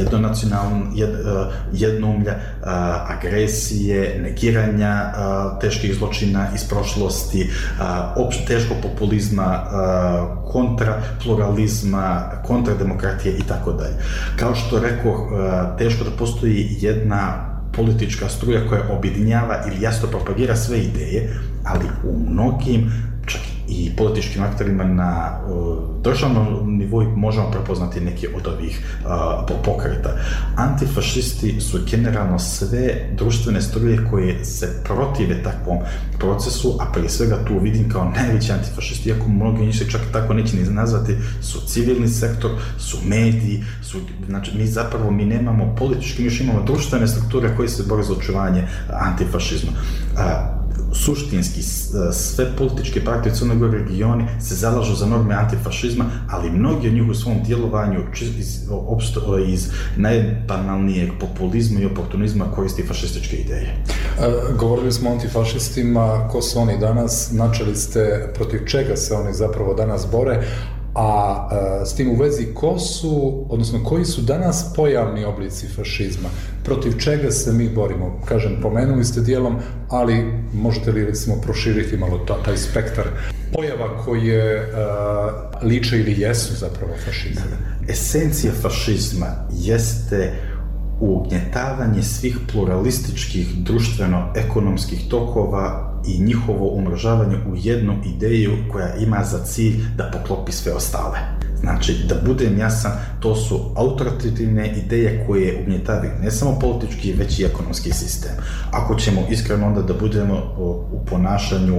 jednoumlja, agresije, negiranja teških zločina iz prošlosti, teškog populizma, kontrapluralizma, kontrademokratije i tako dalje. Kao što rekoh, teško da postoji jedna politička struja koja objedinjava ili jasno propagira sve ideje, ali u mnogim, čak i i političkim aktorima na državnom nivou možemo prepoznati neke od ovih pokreta. Antifašisti su generalno sve društvene struje koje se protive takvom procesu, a prije svega tu vidim kao najveći antifašisti, iako mnogi njih se čak tako neće ni nazvati, su civilni sektor, su mediji, znači mi nemamo politički, mi još imamo društvene strukture koje se bore za očuvanje antifašizma. Suštinski, sve političke partije u Crnoj Gori regioni se zalažu za norme antifašizma, ali mnogi od njih u svom djelovanju iz najbanalnijeg populizma i oportunizma koristi fašističke ideje. Govorili smo o antifašistima, ko su oni danas, načeli ste protiv čega se oni zapravo danas bore, a s tim u vezi koji su danas pojavni oblici fašizma, protiv čega se mi borimo? Kažem, pomenuli ste dijelom, ali možete li recimo proširiti malo taj spektar pojava koje liče ili jesu zapravo fašizam? Esencija fašizma jeste ugnjetavanje svih pluralističkih društveno-ekonomskih tokova i njihovo umrežavanje u jednu ideju koja ima za cilj da poklopi sve ostale. Znači, da budem jasan, to su autoritativne ideje koje ugnjetavaju ne samo politički, već i ekonomski sistem. Ako ćemo iskreno onda da budemo u ponašanju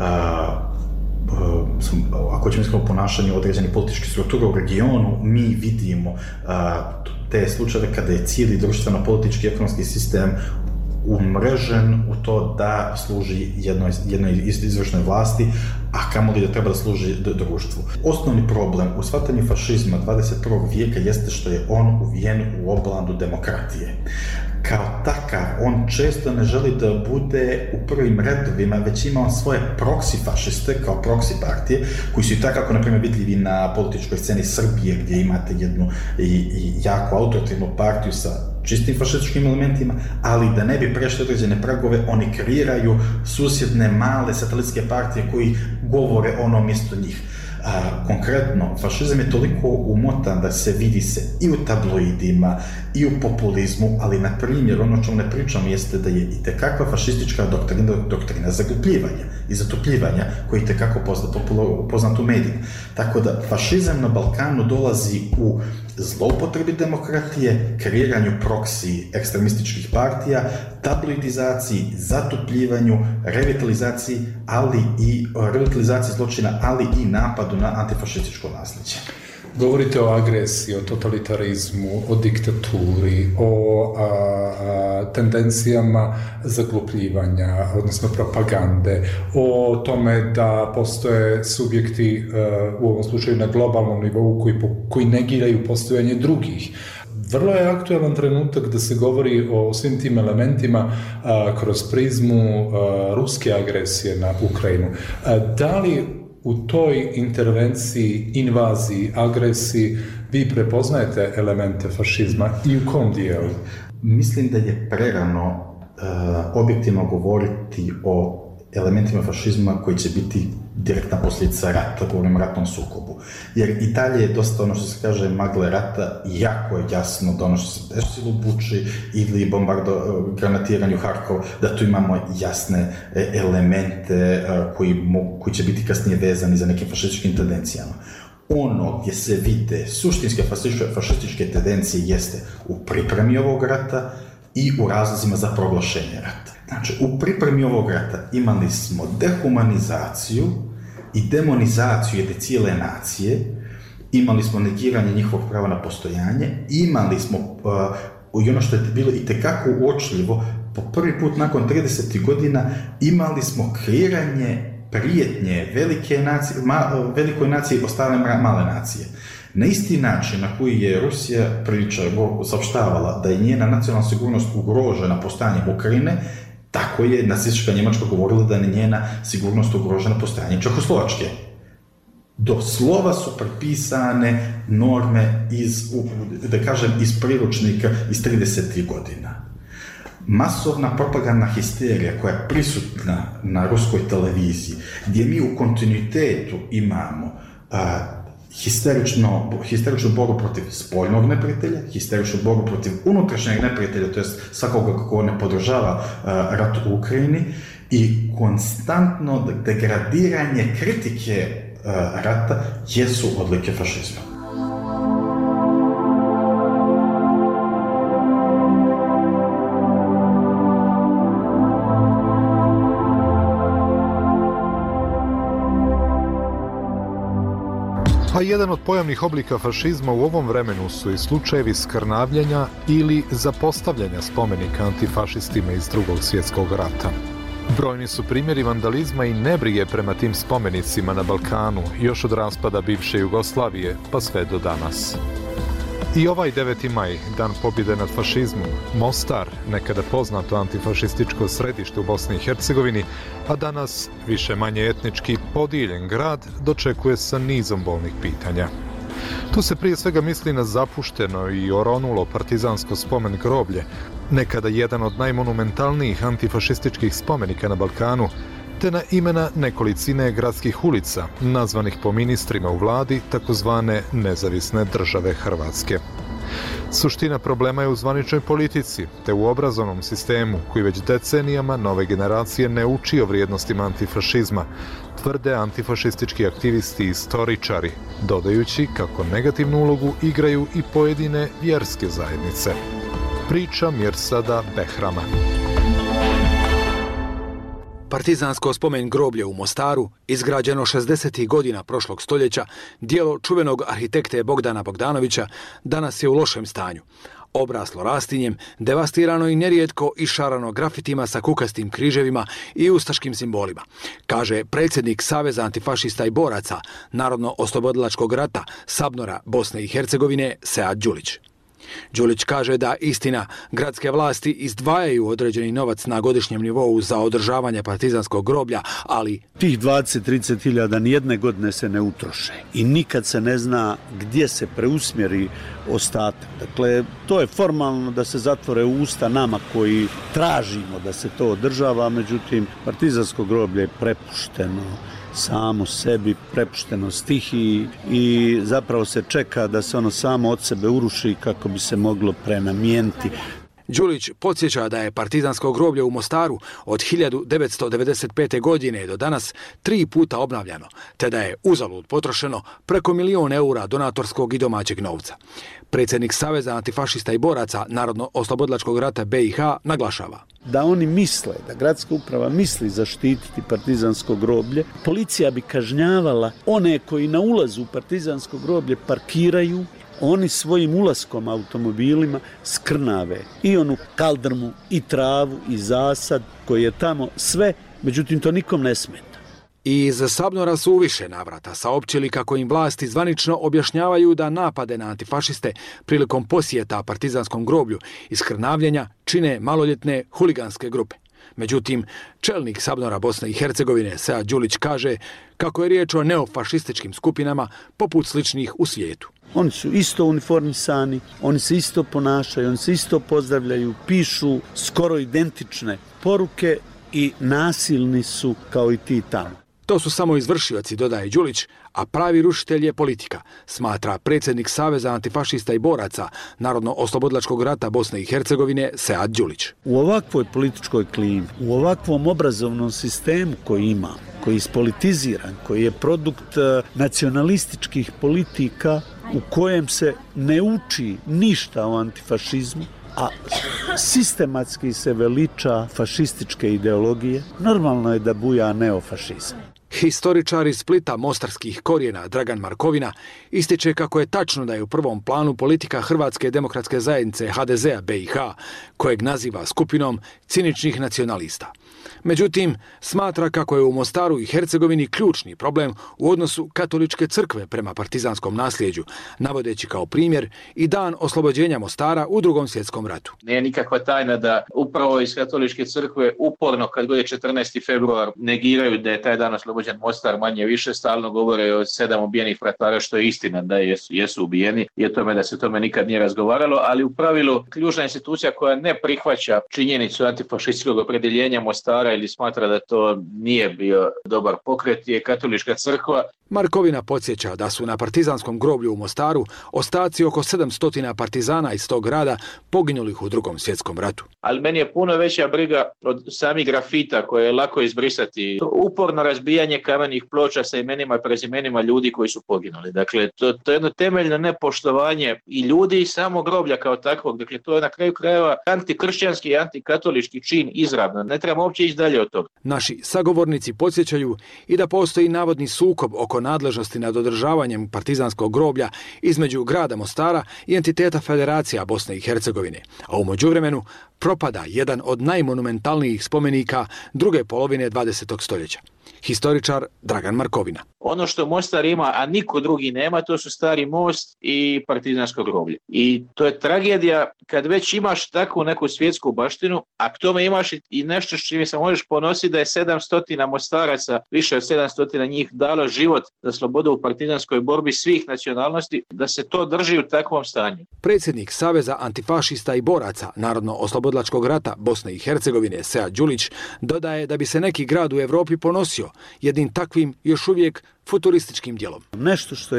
određenih političkih struktura u regionu, mi vidimo te slučajeve kada je cijeli društveno-politički ekonomski sistem umrežen u to da služi jednoj izvršnoj vlasti, a kamoli da treba da služi društvu. Osnovni problem u shvatanju fašizma 21. vijeka jeste što je on uvijen u oblandu demokratije. Kao takav, on često ne želi da bude u prvim redovima, već ima on svoje proksi fašiste, kao proksi partije, koji su i takako, na primjer, vidljivi na političkoj sceni Srbije, gdje imate jednu jako autoritarnu partiju sa čistim fašističkim elementima, ali da ne bi prešli određene pragove, oni kreiraju susjedne male satelitske partije koji govore ono mjesto njih. Konkretno, fašizam je toliko umotan da se vidi se i u tabloidima, i u populizmu, ali na primjer, ono o čemu ne pričam jeste da je i tekakva fašistička doktrina zaglupljivanja i zatupljivanja, koji je tekako poznat u medijima. Tako da, fašizam na Balkanu dolazi u zloupotrebi demokratije, kreiranju proksi ekstremističkih partija, tabloidizaciji, zatupljivanju, revitalizaciji zločina, ali i napadu na antifašističko nasljeđe. Govorite o agresiji, o totalitarizmu, o diktaturi, o tendencijama zaglupljivanja, odnosno propagande, o tome da postoje subjekti, u ovom slučaju na globalnom nivou, koji negiraju postojanje drugih. Vrlo je aktualan trenutak da se govori o svim tim elementima kroz prizmu ruske agresije na Ukrajinu. Da li u toj intervenciji, invaziji, agresiji vi prepoznajete elemente fašizma i u kom dijelu? Mislim da je prerano objektivno govoriti o elementima fašizma koji će biti direktna posljedica rata, govorim o ratnom sukobu. Jer i dalje je dosta ono što se kaže magle rata, jako je jasno da ono što se desilo u Buči ili granatiranju Harkova, da tu imamo jasne elemente koji će biti kasnije vezani za nekim fašističkim tendencijama. Ono gdje se vide suštinske fašističke tendencije jeste u pripremi ovog rata i u razlozima za proglašenje rata. Znači, u pripremi ovog rata imali smo dehumanizaciju i demonizaciju jedne cijele nacije, imali smo negiranje njihovog prava na postojanje, imali smo, i ono što je bilo itekako uočljivo, po prvi put nakon 30 godina imali smo kreiranje prijetnje velikoj naciji ostale male nacije. Na isti način na koji je Rusija saopštavala da je njena nacionalna sigurnost ugrožena postojanjem Ukrajine, tako je nacistička Njemačka govorila da je njena sigurnost ugrožena postojanjem Čehoslovačke. Do slova su prepisane norme iz priručnika iz 30. godina. Masovna propagandna histerija koja je prisutna na ruskoj televiziji, gdje mi u kontinuitetu imamo histeričnu borbu protiv spoljnog neprijatelja, histeričnu borbu protiv unutrašnjeg neprijatelja, to je svakoga kako ne podržava rat u Ukrajini, i konstantno degradiranje kritike rata jesu odlike fašizma. A jedan od pojavnih oblika fašizma u ovom vremenu su i slučajevi skrnavljenja ili zapostavljanja spomenika antifašistima iz Drugog svjetskog rata. Brojni su primjeri vandalizma i nebrige prema tim spomenicima na Balkanu još od raspada bivše Jugoslavije pa sve do danas. I ovaj 9. maj, dan pobjede nad fašizmom, Mostar, nekada poznato antifašističko središte u Bosni i Hercegovini, a danas više manje etnički podijeljen grad, dočekuje sa nizom bolnih pitanja. Tu se prije svega misli na zapušteno i oronulo partizansko spomen groblje, nekada jedan od najmonumentalnijih antifašističkih spomenika na Balkanu, te na imena nekolicine gradskih ulica, nazvanih po ministrima u vladi takozvane nezavisne države Hrvatske. Suština problema je u zvaničnoj politici, te u obrazovnom sistemu koji već decenijama nove generacije ne uči o vrijednostima antifašizma, tvrde antifašistički aktivisti i istoričari, dodajući kako negativnu ulogu igraju i pojedine vjerske zajednice. Priča Mirsada Behrama. Partizansko spomen groblje u Mostaru, izgrađeno 60. godina prošlog stoljeća, djelo čuvenog arhitekte Bogdana Bogdanovića, danas je u lošem stanju. Obraslo rastinjem, devastirano i nerijetko išarano grafitima sa kukastim križevima i ustaškim simbolima, kaže predsjednik Saveza antifašista i boraca Narodno-oslobodilačkog rata Sabnora Bosne i Hercegovine Sead Đulić. Đulić kaže da istina, gradske vlasti izdvajaju određeni novac na godišnjem nivou za održavanje partizanskog groblja, ali tih 20-30 hiljada nijedne godine se ne utroše i nikad se ne zna gdje se preusmjeri ostatak. Dakle, to je formalno da se zatvore usta nama koji tražimo da se to održava, međutim, partizansko groblje je prepušteno samo sebi, prepušteno stihiji i zapravo se čeka da se ono samo od sebe uruši kako bi se moglo prenamijeniti. Đulić podsjeća da je partizansko groblje u Mostaru od 1995. godine do danas 3 puta obnavljano, te da je uzalud potrošeno preko 1 milion eura donatorskog i domaćeg novca. Predsjednik Saveza antifašista i boraca Narodno-oslobodilačkog rata BiH naglašava da oni misle, da gradska uprava misli zaštititi partizansko groblje, policija bi kažnjavala one koji na ulazu u partizansko groblje parkiraju, oni svojim ulaskom automobilima skrnave i onu kaldrmu, i travu, i zasad koji je tamo sve, međutim to nikom ne smeta. I iz Sabnora su u više navrata saopćili kako im vlasti zvanično objašnjavaju da napade na antifašiste prilikom posjeta partizanskom groblju i skrnavljenja čine maloljetne huliganske grupe. Međutim, čelnik Sabnora Bosne i Hercegovine Sead Đulić kaže kako je riječ o neofašističkim skupinama poput sličnih u svijetu. Oni su isto uniformisani, oni se isto ponašaju, oni se isto pozdravljaju, pišu skoro identične poruke i nasilni su kao i ti tamo. To su samo izvršioci, dodaje Đulić, a pravi rušitelj je politika, smatra predsjednik Saveza antifašista i boraca Narodno-oslobodilačkog rata Bosne i Hercegovine Sead Đulić. U ovakvoj političkoj klimi, u ovakvom obrazovnom sistemu koji ima, koji je ispolitiziran, koji je produkt nacionalističkih politika u kojem se ne uči ništa o antifašizmu, a sistematski se veliča fašističke ideologije, normalno je da buja neofašizam. Historičar iz Splita mostarskih korijena Dragan Markovina ističe kako je tačno da je u prvom planu politika Hrvatske demokratske zajednice HDZ-a BiH, kojeg naziva skupinom ciničnih nacionalista. Međutim, smatra kako je u Mostaru i Hercegovini ključni problem u odnosu katoličke crkve prema partizanskom nasljeđu, navodeći kao primjer i dan oslobođenja Mostara u Drugom svjetskom ratu. Nije nikakva tajna da upravo iz katoličke crkve uporno kad god je 14. februar negiraju da je taj dan oslobođen Mostar, manje više stalno govore o 7 ubijenih fratara, što je istina da jesu ubijeni i o tome da se o tome nikad nije razgovaralo, ali u pravilu ključna institucija koja ne prihvaća činjenicu antifašističkog opredjeljenja Mostara Mostara ili smatra da to nije bio dobar pokret je Katolička crkva. Markovina podsjeća da su na partizanskom groblju u Mostaru ostaci oko 700 partizana iz tog grada poginulih u Drugom svjetskom ratu. Ali meni je puno veća briga od samih grafita koje je lako izbrisati. Uporno razbijanje kamenih ploča sa imenima i prezimenima ljudi koji su poginuli. Dakle, to je jedno temeljno nepoštovanje i ljudi i samo groblja kao takvog. Dakle, to je na kraju krajeva antikršćanski i antikatolički čin izravno. Ne trebamo uopće ići dalje od toga. Naši sagovornici podsjećaju i da postoji navodni sukob oko nadležnosti nad održavanjem partizanskog groblja između grada Mostara i entiteta Federacija Bosne i Hercegovine, a u međuvremenu propada jedan od najmonumentalnijih spomenika druge polovine 20. stoljeća. Historičar Dragan Markovina. Ono što Mostar ima, a niko drugi nema, to su Stari most i partizansko groblje. I to je tragedija kad već imaš takvu neku svjetsku baštinu, a k tome imaš i nešto s čime se možeš ponositi da je 700 Mostaraca, više od 700 njih dalo život za slobodu u partizanskoj borbi svih nacionalnosti, da se to drži u takvom stanju. Predsjednik Saveza antifašista i boraca Narodno-oslobodilačkog rata Bosne i Hercegovine Sead Đulić dodaje da bi se neki grad u Europi ponosio jednim takvim još uvijek futurističkim djelom. Nešto što je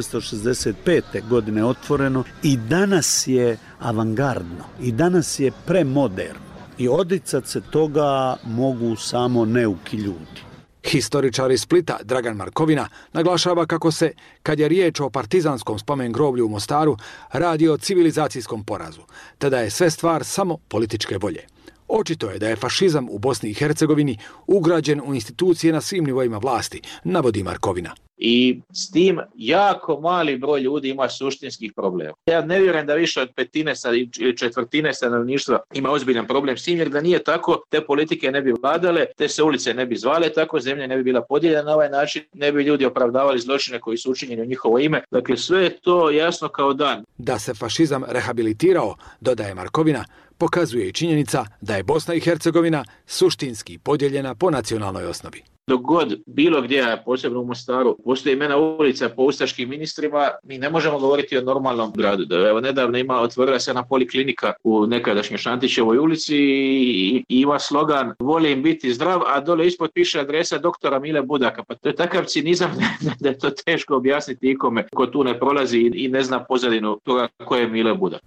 1965. godine otvoreno i danas je avangardno i danas je premoderno i odricat se toga mogu samo neuki ljudi. Historičar iz Splita Dragan Markovina naglašava kako se, kad je riječ o partizanskom spomen groblju u Mostaru, radi o civilizacijskom porazu, te da je sve stvar samo političke volje. Očito je da je fašizam u Bosni i Hercegovini ugrađen u institucije na svim nivoima vlasti, navodi Markovina. I s tim jako mali broj ljudi ima suštinskih problema. Ja ne vjerujem da više od petine ili četvrtine stanovništva ima ozbiljan problem s tim, jer da nije tako, te politike ne bi vladale, te se ulice ne bi zvale tako, zemlja ne bi bila podijeljena na ovaj način, ne bi ljudi opravdavali zločine koji su učinjeni u njihovo ime. Dakle, sve je to jasno kao dan. Da se fašizam rehabilitirao, dodaje Markovina, pokazuje i činjenica da je Bosna i Hercegovina suštinski podijeljena po nacionalnoj osnovi. Dok god bilo gdje, posebno u Mostaru, postoji imena ulica po ustaškim ministrima, mi ne možemo govoriti o normalnom gradu. Evo, nedavno otvorila se jedna poliklinika u nekadašnjoj Šantićevoj ulici i ima slogan "Volim biti zdrav", a dole ispod piše adresa doktora Mile Budaka. Pa to je takav cinizam da je to teško objasniti ikome ko tu ne prolazi i ne zna pozadinu toga ko je Mile Budak.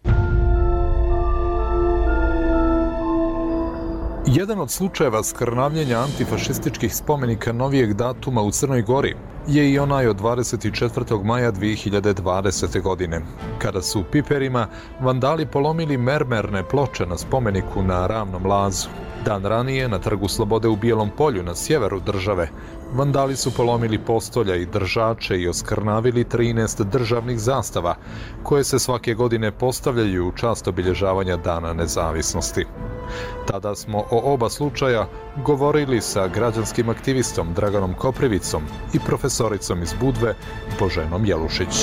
Jedan od slučajeva skrnavljenja antifašističkih spomenika novijeg datuma u Crnoj Gori je i onaj od 24. maja 2020. godine, kada su u Piperima vandali polomili mermerne ploče na spomeniku na Ravnom lazu. Dan ranije, na Trgu Slobode u Bijelom polju na sjeveru države, vandali su polomili postolja i držače i oskrnavili 13 državnih zastava, koje se svake godine postavljaju u čast obilježavanja Dana nezavisnosti. Tada smo o oba slučaja govorili sa građanskim aktivistom Draganom Koprivicom i profesoricom iz Budve Boženom Jelušić.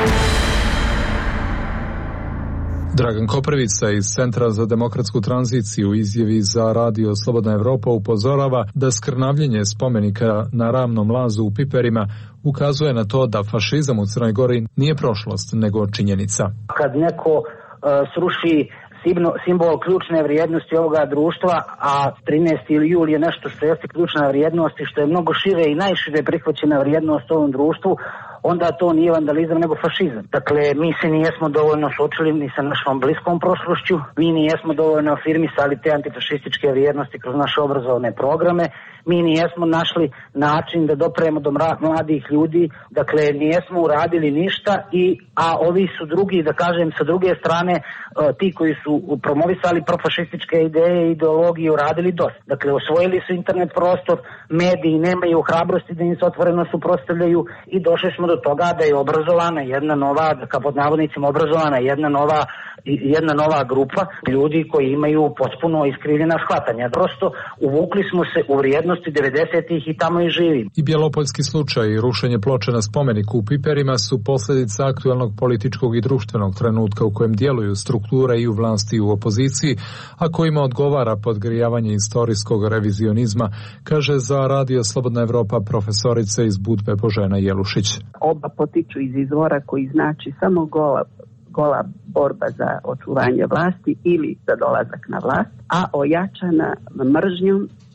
Dragan Koprivica iz Centra za demokratsku tranziciju u izjavi za Radio Slobodna Evropa upozorava da skrnavljenje spomenika na Ravnom lazu u Piperima ukazuje na to da fašizam u Crnoj Gori nije prošlost, nego činjenica. Kad neko sruši simbol ključne vrijednosti ovoga društva, a 13. jul je nešto što jeste ključna vrijednost i što je mnogo šire i najšire prihvaćena vrijednost u ovom društvu, onda to nije vandalizam nego fašizam. Dakle, mi se nijesmo dovoljno suočili ni sa našom bliskom prošlošću, mi nijesmo dovoljno afirmisali te antifašističke vrijednosti kroz naše obrazovne programe, mi nijesmo našli način da dopremo do mladih ljudi, dakle nijesmo uradili ništa, a ovi su drugi, da kažem, sa druge strane, ti koji su promovisali profašističke ideje i ideologije uradili dosta. Dakle, osvojili su internet prostor, mediji nemaju hrabrosti da im se otvoreno suprotstavljaju i došli smo do toga da je obrazovana jedna nova, kao pod navodnicima obrazovana jedna nova grupa ljudi koji imaju potpuno iskrivljena shvatanja. Prosto uvukli smo se u vrijednosti 90-ih i tamo i živimo. I bjelopoljski slučaj i rušenje ploče na spomeniku u Piperima su posljedica aktualnog političkog i društvenog trenutka u kojem djeluju strukture i u vlasti i u opoziciji, a kojima odgovara podgrijavanje istorijskog revizionizma, kaže za Radio Slobodna Evropa profesorica iz Budve Božena Jelušić. Oba potiču iz izvora koji znači samo gola borba za očuvanje vlasti ili za dolazak na vlast, a ojačana mržnjom,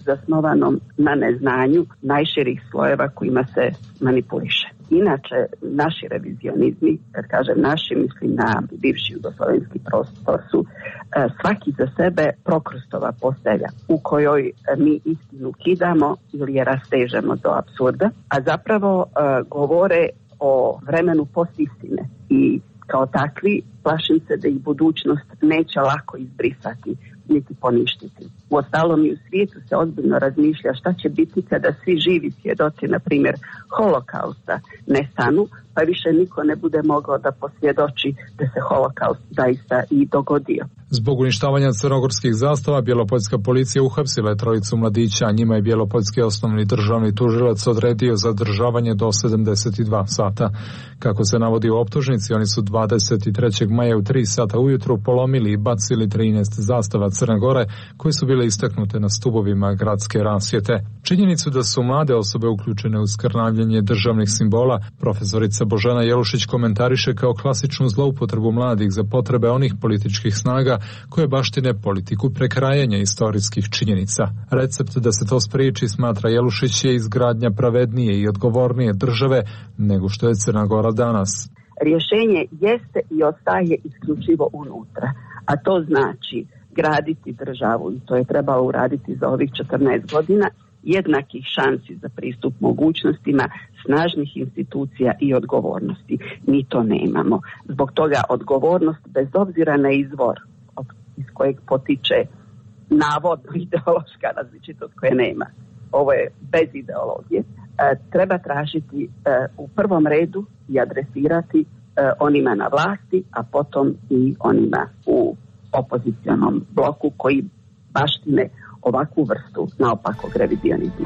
zasnovanom na neznanju najširih slojeva kojima se manipuliše. Inače, naši revizionizmi, kad kažem naši, mislim na bivši jugoslovenski prostor, su svaki za sebe prokrustova postelja u kojoj mi istinu kidamo ili je rastežemo do apsurda, a zapravo govore o vremenu postistine i kao takvi plašim se da ih budućnost neće lako izbrisati niti poništiti. Uostalom i u svijetu se ozbiljno razmišlja šta će biti kada svi živi svjedoci, na primjer, holokausta nestanu, pa više niko ne bude mogao da posvjedoči da se holokaust zaista i dogodio. Zbog uništavanja crnogorskih zastava, bjelopoljska policija uhapsila je trojicu mladića, a njima je bjelopoljski osnovni državni tužilac odredio zadržavanje do 72 sata. Kako se navodi u optužnici, oni su 23. maja u 3 sata ujutru polomili i bacili 13 zastava Crne Gore, koje su bile istaknute na stubovima gradske rasvjete. Činjenicu da su mlade osobe uključene u skrnavljanje državnih simbola, profesorica Božena Jelušić komentariše kao klasičnu zloupotrebu mladih za potrebe onih političkih snaga koje baštine politiku prekrajanja istorijskih činjenica. Recept da se to spriječi, smatra Jelušić, je izgradnja pravednije i odgovornije države nego što je Crna Gora danas. Rješenje jeste i ostaje isključivo unutra, a to znači graditi državu, i to je trebalo uraditi za ovih 14 godina, jednakih šansi za pristup mogućnostima, snažnih institucija i odgovornosti. Mi to nemamo. Zbog toga odgovornost, bez obzira na izvor iz kojeg potiče navodno ideološka različitost koje nema, ovo je bez ideologije, treba tražiti u prvom redu i adresirati onima na vlasti, a potom i onima u opozicionom bloku koji baštine ovakvu vrstu naopakog revizionizma.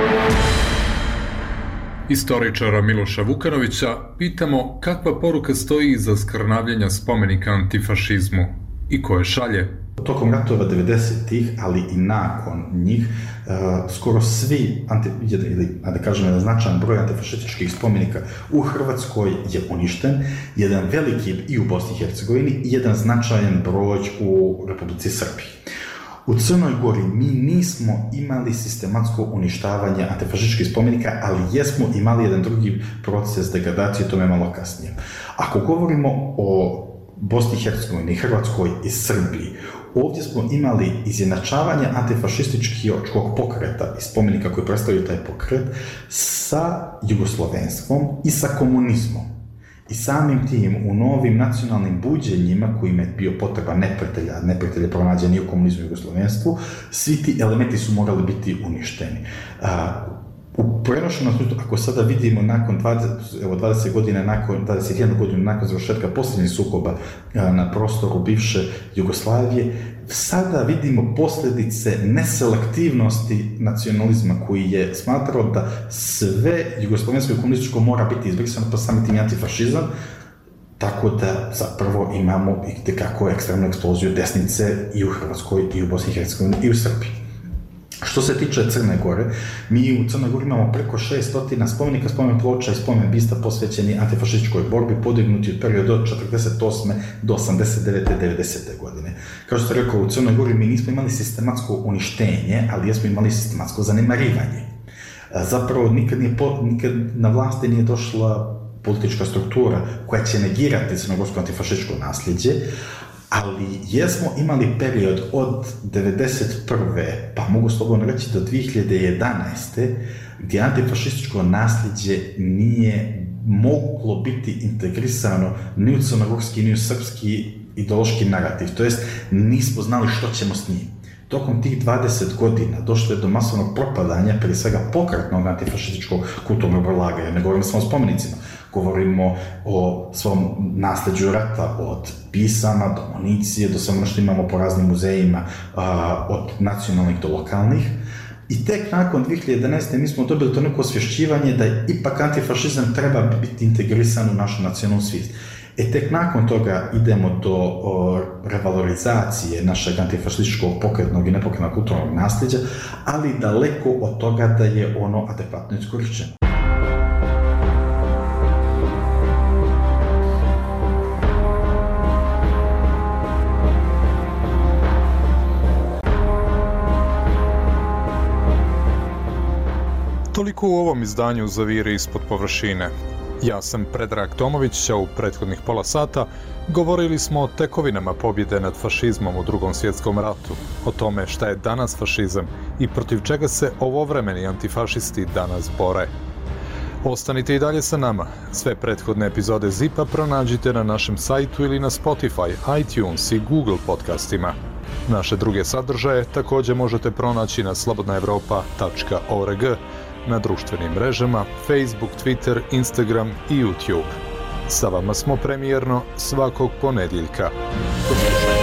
Istoričara Miloša Vukanovića pitamo kakva poruka stoji iza skrnavljenja spomenika antifašizmu i koje šalje. Tokom ratova 90-ih, ali i nakon njih, skoro svi, da kažem, jedan značajan broj antifašističkih spomenika u Hrvatskoj je uništen, jedan veliki i u Bosni i Hercegovini i jedan značajan broj u Republici Srbiji. U Crnoj Gori mi nismo imali sistematsko uništavanje antifašističkih spomenika, ali jesmo imali jedan drugi proces degradacije, tome malo kasnije. Ako govorimo o Bosni i Hercegovini, Hrvatskoj i Srbiji, ovdje smo imali izjednačavanje antifašističkog pokreta i spomenika koji predstavljaju taj pokret sa jugoslovenstvom i sa komunizmom. I samim tim u novim nacionalnim buđenjima kojima je bio potreba neprijatelja pronađeni u komunizmu i jugoslovenstvu, svi ti elementi su morali biti uništeni. U prenošenom smislu, ako sada vidimo nakon 21 godina nakon završetka posljednjih sukoba na prostoru bivše Jugoslavije, sada vidimo posljedice neselektivnosti nacionalizma koji je smatrao da sve jugoslovensko i komunističko mora biti izbrisano, pa samim tim antifašizam, tako da zapravo imamo itekako ekstremnu eksploziju desnice i u Hrvatskoj, i u Bosni i Hercegovini, i u Srbiji. Što se tiče Crne Gore, mi u Crnoj Gori imamo preko 600 spomenika, spomen ploča i spomen bista posvećeni antifašističkoj borbi, podignuti u periodu od 48. do 89. 90. godine. Kao što sam rekao, u Crnoj Gori mi nismo imali sistematsko uništenje, ali jesmo imali sistematsko zanemarivanje. Zapravo nikad na vlasti nije došla politička struktura koja će negirati crnogorsko antifašističko nasljeđe, ali jesmo imali period od 1991. pa mogu slobodno reći do 2011. gdje antifašističko nasljeđe nije moglo biti integrisano ni u crnogorski ni u srpski ideološki narativ, to jest nismo znali što ćemo s njim. Tokom tih 20 godina došlo je do masovnog propadanja, prije svega pokretnog antifašističkog kulturnog laganja, ne govorimo samo o spomenicima, govorimo o svom nasljeđu rata, od pisama do municije, do svega što imamo po raznim muzejima, od nacionalnih do lokalnih. I tek nakon 2011. mi smo dobili to neko osvješćivanje da ipak antifašizam treba biti integrisan u našu nacionalnu svijest. Tek nakon toga idemo do revalorizacije našeg antifašističkog pokretnog i nepokretnog kulturnog nasljeđa, ali daleko od toga da je ono adekvatno iskorišteno. Toliko u ovom izdanju Zaviri ispod površine. Ja sam Predrag Tomović, a u prethodnih pola sata govorili smo o tekovinama pobjede nad fašizmom u Drugom svjetskom ratu, o tome šta je danas fašizam i protiv čega se ovovremeni antifašisti danas bore. Ostanite i dalje sa nama. Sve prethodne epizode ZIP-a pronađite na našem sajtu ili na Spotify, iTunes i Google podcastima. Naše druge sadržaje također možete pronaći na slobodnaevropa.org, na društvenim mrežama Facebook, Twitter, Instagram i YouTube. Sa vama smo premijerno svakog ponedjeljka. Do slušanja.